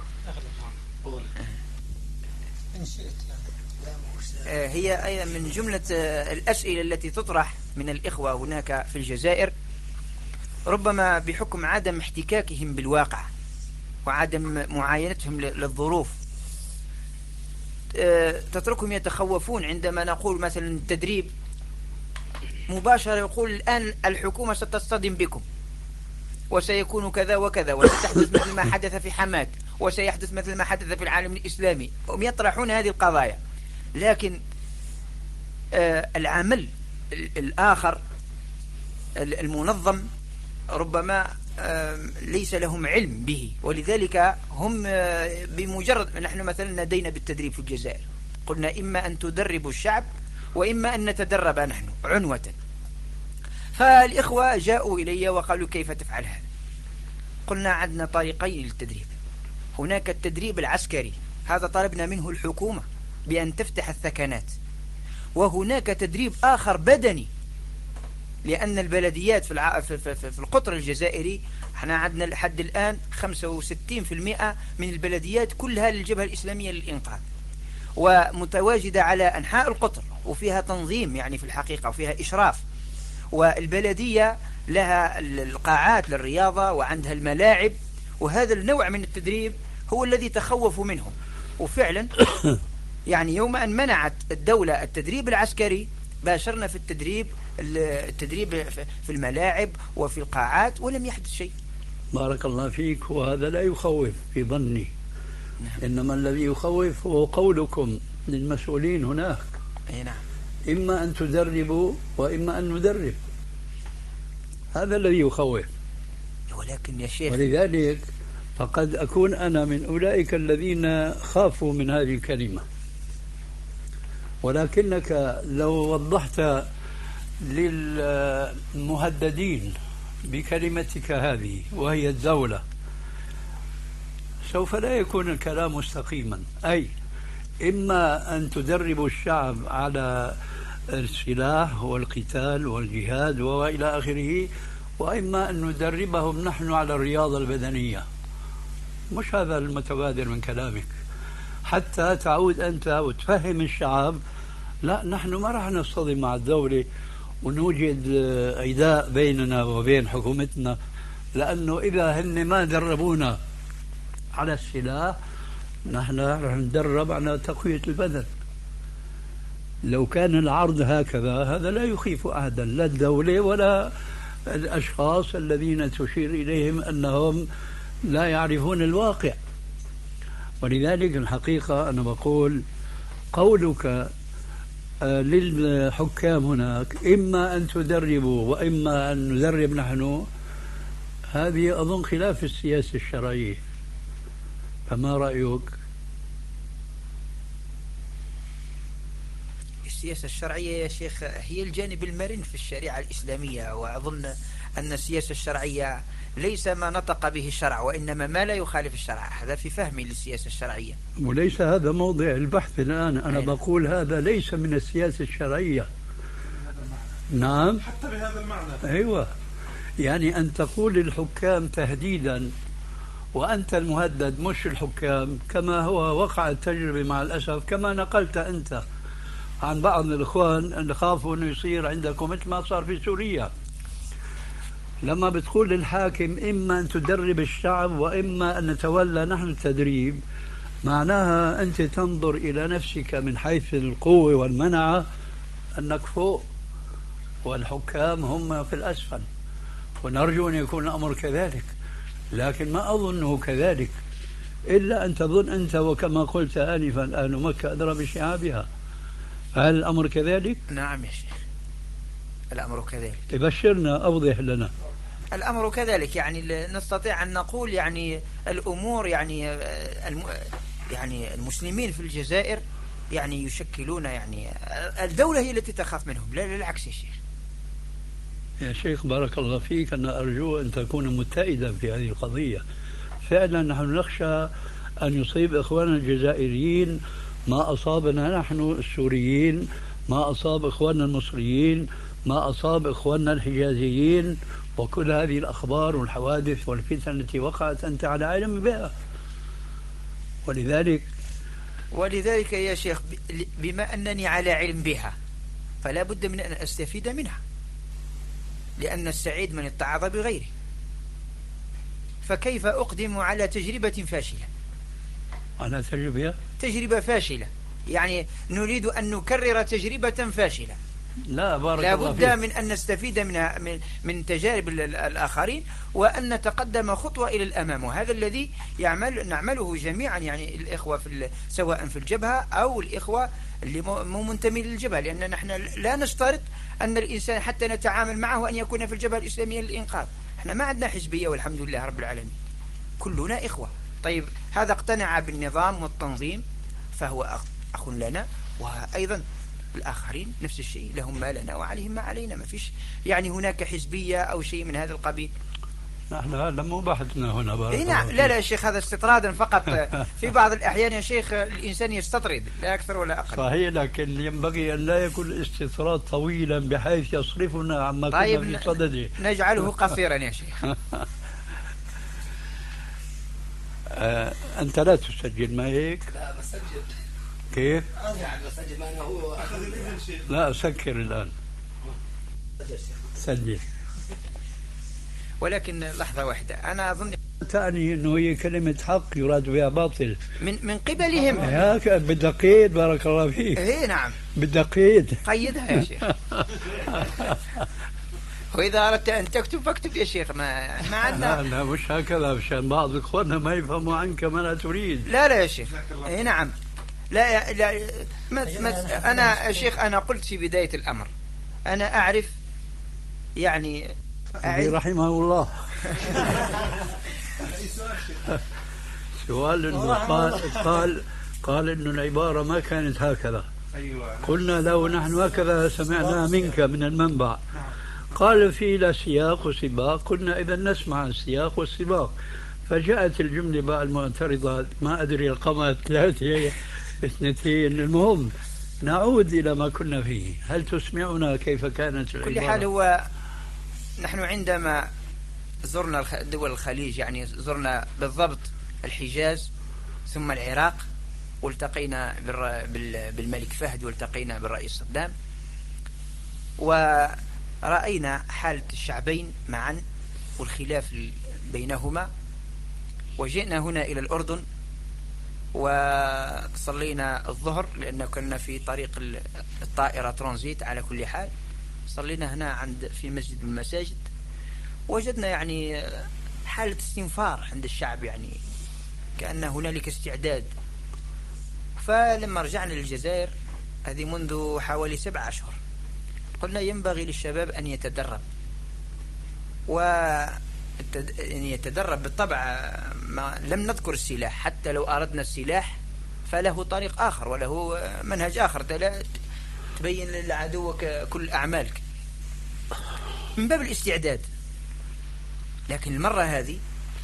إن شئت. هي أيضا من جملة الأسئلة التي تطرح من الإخوة هناك في الجزائر، ربما بحكم عدم احتكاكهم بالواقع وعدم معاينتهم للظروف، تتركهم يتخوفون عندما نقول مثلا التدريب مباشرة، يقول الآن الحكومة ستصطدم بكم وسيكون كذا وكذا وستحدث مثل ما حدث في حماة وسيحدث مثل ما حدث في العالم الإسلامي، هم يطرحون هذه القضايا. لكن آه العمل الآخر المنظم ربما آه ليس لهم علم به، ولذلك هم آه بمجرد نحن مثلا نادينا بالتدريب في الجزائر، قلنا إما أن تدربوا الشعب وإما أن نتدرب نحن عنوة. فالإخوة جاءوا إلي وقالوا كيف تفعل هذا؟ قلنا عندنا طريقين للتدريب. هناك التدريب العسكري، هذا طلبنا منه الحكومة بأن تفتح الثكنات، وهناك تدريب آخر بدني، لأن البلديات في, الع... في, في, في القطر الجزائري احنا عندنا لحد الآن خمسة وستين بالمئة من البلديات كلها للجبهة الإسلامية للإنقاذ، ومتواجدة على أنحاء القطر، وفيها تنظيم يعني في الحقيقة وفيها إشراف، والبلدية لها القاعات للرياضة وعندها الملاعب، وهذا النوع من التدريب هو الذي تخوفوا منه. وفعلا يعني يوم أن منعت الدولة التدريب العسكري باشرنا في التدريب التدريب في الملاعب وفي القاعات ولم يحدث شيء. بارك الله فيك. وهذا لا يخوف في ظني. نعم. إنما الذي يخوف هو قولكم للمسؤولين هناك. أي نعم. إما أن تدربوا وإما أن ندرب، هذا الذي يخوف. ولكن يا شيخ، ولذلك فقد أكون أنا من أولئك الذين خافوا من هذه الكلمة، ولكنك لو وضحت للمهددين بكلمتك هذه وهي الدولة سوف لا يكون الكلام مستقيما. أي إما أن تدربوا الشعب على السلاح والقتال والجهاد وإلى آخره، وإما أن ندربهم نحن على الرياضة البدنية. مش هذا المتبادر من كلامك، حتى تعود أنت وتفهم الشعب لا نحن ما راح نصطدم مع الدولة ونوجد عداء بيننا وبين حكومتنا، لأنه إذا هن ما دربونا على السلاح نحن راح ندرب على تقوية البدن. لو كان العرض هكذا هذا لا يخيف أحدا، لا الدولة ولا الأشخاص الذين تشير إليهم أنهم لا يعرفون الواقع. ولذلك الحقيقة أنا بقول قولك للحكام هناك إما أن تدربوا وإما أن ندرب نحن، هذه أظن خلاف السياسة الشرعية، فما رأيك؟ السياسة الشرعية يا شيخ هي الجانب المرن في الشريعة الإسلامية، وأظن أن السياسة الشرعية ليس ما نطق به الشرع وإنما ما لا يخالف الشرع، هذا في فهمي للسياسة الشرعية. وليس هذا موضع البحث الآن، أنا أين؟ بقول هذا ليس من السياسة الشرعية. نعم حتى بهذا المعنى. أيوة، يعني أن تقول للحكام تهديدا وأنت المهدد مش الحكام، كما هو وقع التجربة مع الأسف كما نقلت أنت عن بعض الإخوان اللي خافوا أنه يصير عندكم مثل ما صار في سوريا. لما بتقول للحاكم إما أن تدرب الشعب وإما أن نتولى نحن التدريب، معناها أنت تنظر إلى نفسك من حيث القوة والمنعة أنك فوق والحكام هم في الأسفل، ونرجو أن يكون الأمر كذلك، لكن ما أظنه كذلك إلا أن تظن أنت وكما قلت آنفا أهل مكة أدرى بشعابها. هل الأمر كذلك؟ نعم يا شيخ الأمر كذلك. تبشرنا، أوضح لنا. الأمر كذلك، يعني نستطيع أن نقول يعني الأمور يعني الم يعني المسلمين في الجزائر يعني يشكلون يعني الدولة هي التي تخاف منهم، لا بالعكس يا شيخ. يا شيخ بارك الله فيك، أنا أرجو أن تكون متئدا في هذه القضية. فعلا نحن نخشى أن يصيب إخواننا الجزائريين ما أصابنا نحن السوريين، ما أصاب إخواننا المصريين، ما أصاب إخواننا الحجازيين، وكل هذه الأخبار والحوادث والفتن التي وقعت أنت على علم بها. ولذلك ولذلك يا شيخ بما أنني على علم بها فلا بد من أن أستفيد منها، لأن السعيد من اتعظ بغيره، فكيف أقدم على تجربة فاشلة؟ على تجربة تجربة فاشلة يعني نريد أن نكرر تجربة فاشلة. لا بارك لا الله بد فيك. من أن نستفيد منها من, من تجارب الآخرين وأن نتقدم خطوة إلى الأمام، وهذا الذي يعمل نعمله جميعا، يعني الإخوة في سواء في الجبهة أو الإخوة اللي مو منتمي للجبهة، لأن نحن لا نشترط أن الإنسان حتى نتعامل معه أن يكون في الجبهة الإسلامية للإنقاذ. احنا ما عندنا حزبية والحمد لله رب العالمين، كلنا إخوة. طيب هذا اقتنع بالنظام والتنظيم فهو أخ لنا، وأيضا الآخرين نفس الشيء، لهم ما لنا وعليهم ما علينا، ما فيش يعني هناك حزبية أو شيء من هذا القبيل. نحن هذا مو بحثنا هنا بارك إيه نعم. لا لا يا شيخ، هذا استطرادا فقط. في بعض الأحيان يا شيخ الإنسان يستطرد لا أكثر ولا أقل. صحيح، لكن ينبغي أن لا يكون الاستطراد طويلا بحيث يصرفنا عما طيب كنا في صدده. نجعله قصيرا يا شيخ. آه، أنت لا تسجل ما هيك؟ لا بسجل. كيف؟ يعني بسجل ما أنا هو أخذ الإذن شيخ. لا سكر الآن. سجل. ولكن لحظة واحدة، أنا أظن تعني أنه هي كلمة حق يراد بها باطل من من قبلهم. هيك بدك قيد بارك الله فيك. إيه نعم بدك قيد. قيدها يا شيخ. وإذا أردت أن تكتب فاكتب يا شيخ، ما ما عندنا. لا لا مش هكذا، مشان بعض إخواننا ما يفهموا عنك ما لا تريد. لا لا يا شيخ. إيه نعم. لا لا مت مت أنا يا شيخ أنا قلت في بداية الأمر أنا أعرف يعني أعرف رحمه الله. سؤال إنه قال قال قال إنه العبارة ما كانت هكذا. قلنا له نحن هكذا سمعناها منك من المنبع. قال في لا سياق وسباق، قلنا إذا نسمع السياق والسباق، فجاءت الجملة بقى المعترضة ما أدري القمر ثلاثة اثنتين. المهم نعود إلى ما كنا فيه. هل تسمعنا كيف كانت العبارة؟ كل حال هو نحن عندما زرنا دول الخليج، يعني زرنا بالضبط الحجاز ثم العراق، والتقينا بالملك فهد والتقينا بالرئيس صدام، ورأينا حالة الشعبين معا والخلاف بينهما. وجئنا هنا إلى الأردن وصلينا الظهر لأنه كنا في طريق الطائرة ترانزيت. على كل حال صلينا هنا عند في مسجد من المساجد، وجدنا يعني حالة استنفار عند الشعب، يعني كأن هنالك استعداد. فلما رجعنا للجزائر هذه منذ حوالي سبع أشهر قلنا ينبغي للشباب أن يتدرب، وأن يتدرب بالطبع. ما لم نذكر السلاح، حتى لو أردنا السلاح فله طريق آخر وله منهج آخر تبين لعدوك كل أعمالك من باب الاستعداد. لكن المرة هذه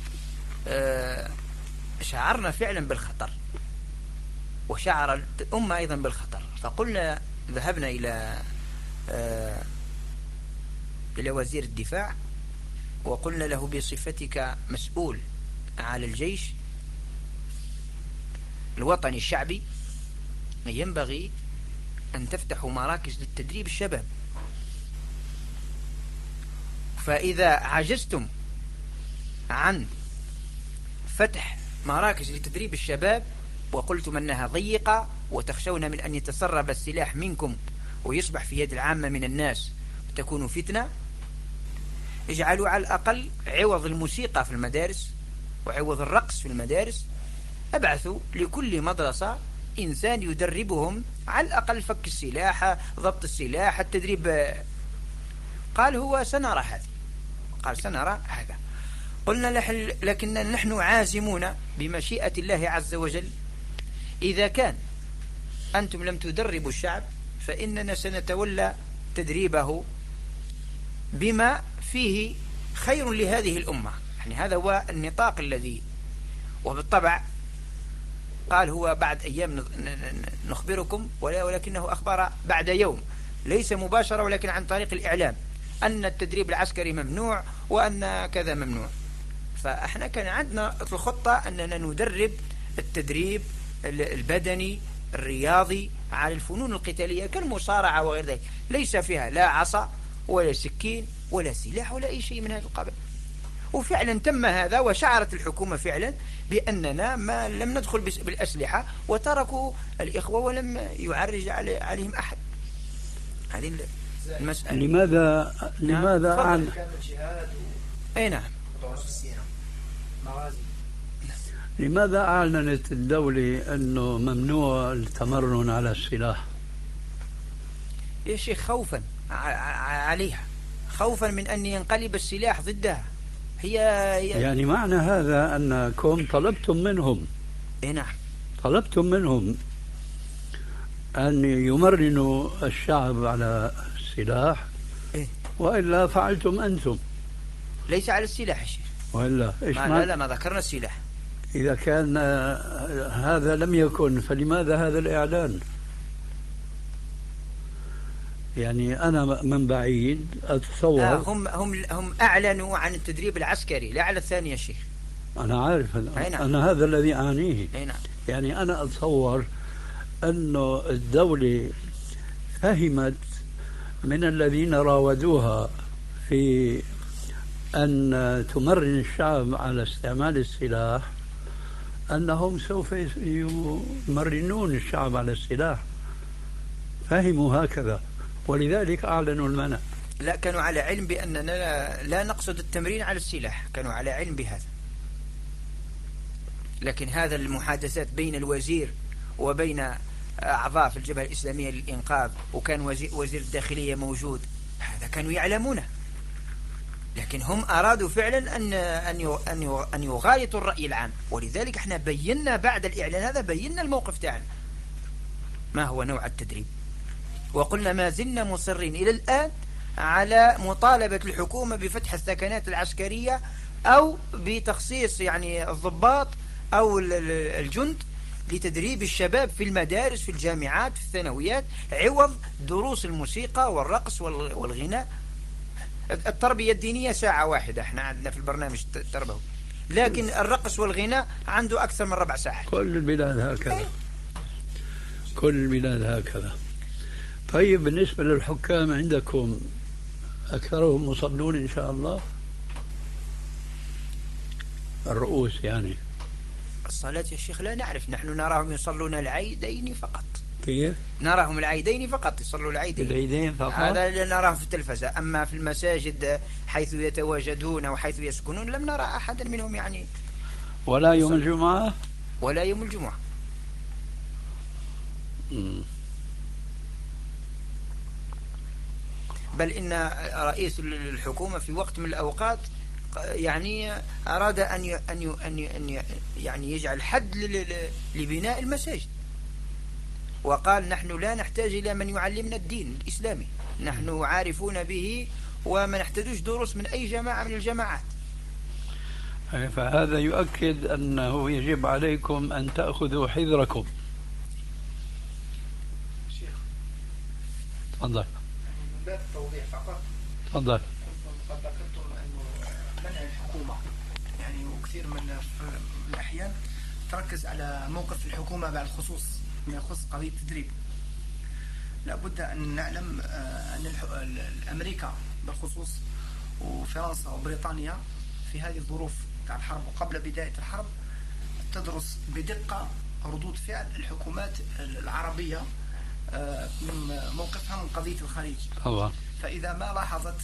شعرنا فعلا بالخطر، وشعر الأمة أيضا بالخطر، فقلنا ذهبنا إلى إلى وزير الدفاع وقلنا له بصفتك مسؤول على الجيش الوطني الشعبي ينبغي أن تفتحوا مراكز للتدريب الشباب، فإذا عجزتم عن فتح مراكز لتدريب الشباب وقلتم أنها ضيقة وتخشون من أن يتسرب السلاح منكم ويصبح في يد العامة من الناس وتكون فتنة، اجعلوا على الأقل عوض الموسيقى في المدارس وعوض الرقص في المدارس ابعثوا لكل مدرسة إنسان يدربهم على الأقل فك السلاح، ضبط السلاح، التدريب. قال هو سنرى هذا، قال سنرى هذا. قلنا لكن نحن عازمون بمشيئة الله عز وجل، إذا كان أنتم لم تدربوا الشعب فإننا سنتولى تدريبه بما فيه خير لهذه الأمة. يعني هذا هو النطاق الذي، وبالطبع قال هو بعد أيام نخبركم، ولكنه أخبر بعد يوم ليس مباشرة ولكن عن طريق الإعلام أن التدريب العسكري ممنوع وأن كذا ممنوع. فإحنا كان عندنا الخطة أننا ندرب التدريب البدني الرياضي على الفنون القتالية كالمصارعة وغير ذلك، ليس فيها لا عصا ولا سكين ولا سلاح ولا أي شيء من هذا القبيل. وفعلا تم هذا، وشعرت الحكومة فعلا بأننا ما لم ندخل بالأسلحة وتركوا الإخوة ولم يعرج عليهم أحد. هذه المسألة. لماذا لماذا عن أي نعم لماذا أعلنت الدولة أنه ممنوع التمرن على السلاح؟ يا شيخ خوفا عليها، خوفا من أن ينقلب السلاح ضدها. هي, هي يعني معنى هذا أنكم طلبتم منهم إيه نعم طلبتم منهم أن يمرنوا الشعب على السلاح إيه؟ وإلا فعلتم أنتم. ليس على السلاح يا شيخ، وإلا إيش ما لا لا ما ذكرنا السلاح. إذا كان هذا لم يكن فلماذا هذا الإعلان؟ يعني أنا من بعيد أتصور آه هم هم هم أعلنوا عن التدريب العسكري لا على الثاني يا شيخ. أنا عارف نعم. أنا هذا الذي أعنيه. نعم. يعني أنا أتصور أنه الدولة فهمت من الذين راودوها في أن تمرن الشعب على استعمال السلاح أنهم سوف يمرنون الشعب على السلاح، فهموا هكذا ولذلك أعلنوا المنع. لا، كانوا على علم بأننا لا, لا نقصد التمرين على السلاح، كانوا على علم بهذا. لكن هذا المحادثات بين الوزير وبين أعضاء في الجبهة الإسلامية للإنقاذ، وكان وزير, وزير الداخلية موجود، هذا كانوا يعلمونه. لكن هم أرادوا فعلا أن أن أن يغايطوا الرأي العام، ولذلك احنا بينا بعد الإعلان هذا بينا الموقف تاعنا ما هو نوع التدريب، وقلنا ما زلنا مصرين إلى الآن على مطالبة الحكومة بفتح الثكنات العسكرية أو بتخصيص يعني الضباط أو الجند لتدريب الشباب في المدارس في الجامعات في الثانويات عوض دروس الموسيقى والرقص والغناء. التربية الدينية ساعة واحدة احنا عندنا في البرنامج التربوي، لكن الرقص والغناء عنده أكثر من ربع ساعة. كل البلاد هكذا، كل البلاد هكذا. طيب بالنسبة للحكام عندكم أكثرهم مصلون إن شاء الله؟ الرؤوس يعني. الصلاة يا شيخ لا نعرف، نحن نراهم يصلون العيدين فقط. كيف؟ نراهم العيدين فقط، يصلوا العيدين العيدين فقط، هذا اللي نراهم في التلفزة. أما في المساجد حيث يتواجدون وحيث يسكنون لم نرى أحدا منهم يعني. ولا يوم الجمعة ولا يوم الجمعة. م. بل إن رئيس الحكومة في وقت من الأوقات يعني أراد أن ي... أن ي... أن ي... أن ي... يعني يجعل حد ل... لبناء المساجد، وقال نحن لا نحتاج إلى من يعلمنا الدين الإسلامي، نحن عارفون به وما نحتاجوش دروس من أي جماعة من الجماعات. فهذا يؤكد أنه يجب عليكم أن تأخذوا حذركم. شيخ تفضل. من باب التوضيح فقط. تفضل. قد ذكرتم أنه منع الحكومة يعني وكثير من الأحيان تركز على موقف الحكومة بعد الخصوص ما يخص قضية التدريب. لابد أن نعلم أن أمريكا بالخصوص وفرنسا وبريطانيا في هذه الظروف تاع الحرب وقبل بداية الحرب تدرس بدقة ردود فعل الحكومات العربية من موقفها من قضية الخليج. طبعا. فإذا ما لاحظت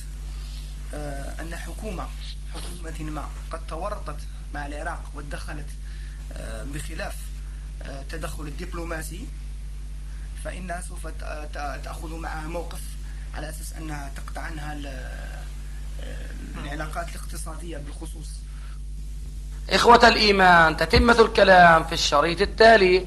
أن حكومة حكومة ما قد تورطت مع العراق وتدخلت بخلاف تدخل الدبلوماسي فإنها سوف تأخذ معها موقف على أساس أنها تقطع عنها العلاقات الاقتصادية بالخصوص. إخوة الإيمان، تتمة الكلام في الشريط التالي.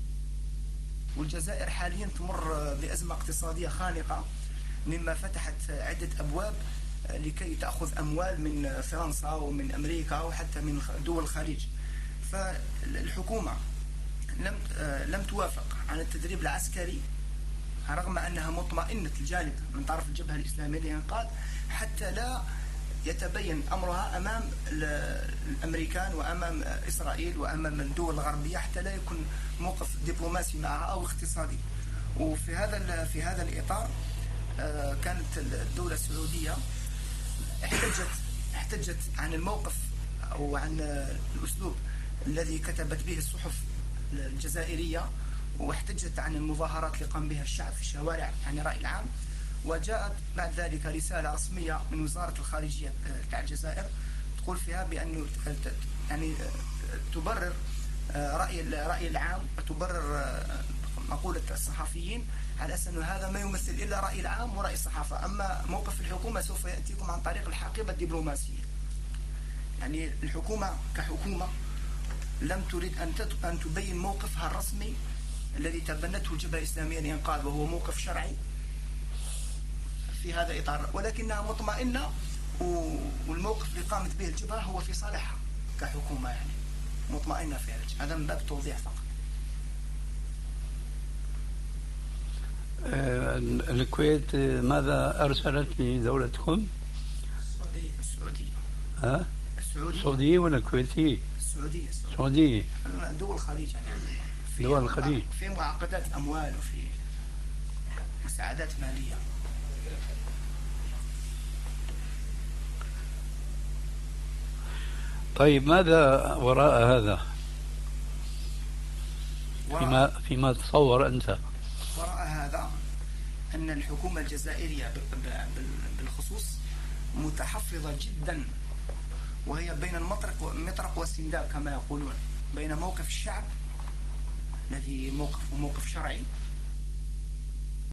والجزائر حاليا تمر بأزمة اقتصادية خانقة مما فتحت عدة أبواب لكي تأخذ أموال من فرنسا ومن أمريكا وحتى من دول الخليج. فالحكومة لم لم توافق على التدريب العسكري رغم أنها مطمئنة الجانب من طرف الجبهة الإسلامية للإنقاذ حتى لا يتبين أمرها أمام الأمريكان وأمام إسرائيل وأمام الدول الغربية حتى لا يكون موقف دبلوماسي معها أو اقتصادي. وفي هذا في هذا الإطار كانت الدولة السعودية احتجت احتجت عن الموقف أو عن الأسلوب الذي كتبت به الصحف الجزائرية، واحتجت عن المظاهرات اللي قام بها الشعب في الشوارع عن الرأي العام. وجاءت بعد ذلك رسالة رسمية من وزارة الخارجية تاع الجزائر تقول فيها بأنه يعني تبرر رأي الرأي العام وتبرر مقولة الصحفيين على أساس أنه هذا ما يمثل إلا رأي العام ورأي الصحافة، أما موقف الحكومة سوف يأتيكم عن طريق الحقيبة الدبلوماسية. يعني الحكومة كحكومة لم تريد أن أن تبين موقفها الرسمي الذي تبنته الجبهة الإسلامية للإنقاذ وهو موقف شرعي في هذا الإطار، ولكنها مطمئنة والموقف اللي قامت به الجبهة هو في صالحها كحكومة، يعني مطمئنة في هذا. هذا من باب توضيح فقط. الكويت ماذا أرسلت لدولتكم؟ السعودية. السعودية. ها؟ السعودية. السعودية ولا الكويتية؟ السعودية. السعودية. دول الخليج يعني. دول الخليج. في معاقدات أموال وفي مساعدات مالية. طيب ماذا وراء هذا؟ فيما فيما تصور أنت. وراء هذا أن الحكومة الجزائرية بالخصوص متحفظة جدا، وهي بين المطرق والمطرق والسنداب كما يقولون، بين موقف الشعب الذي موقف موقف شرعي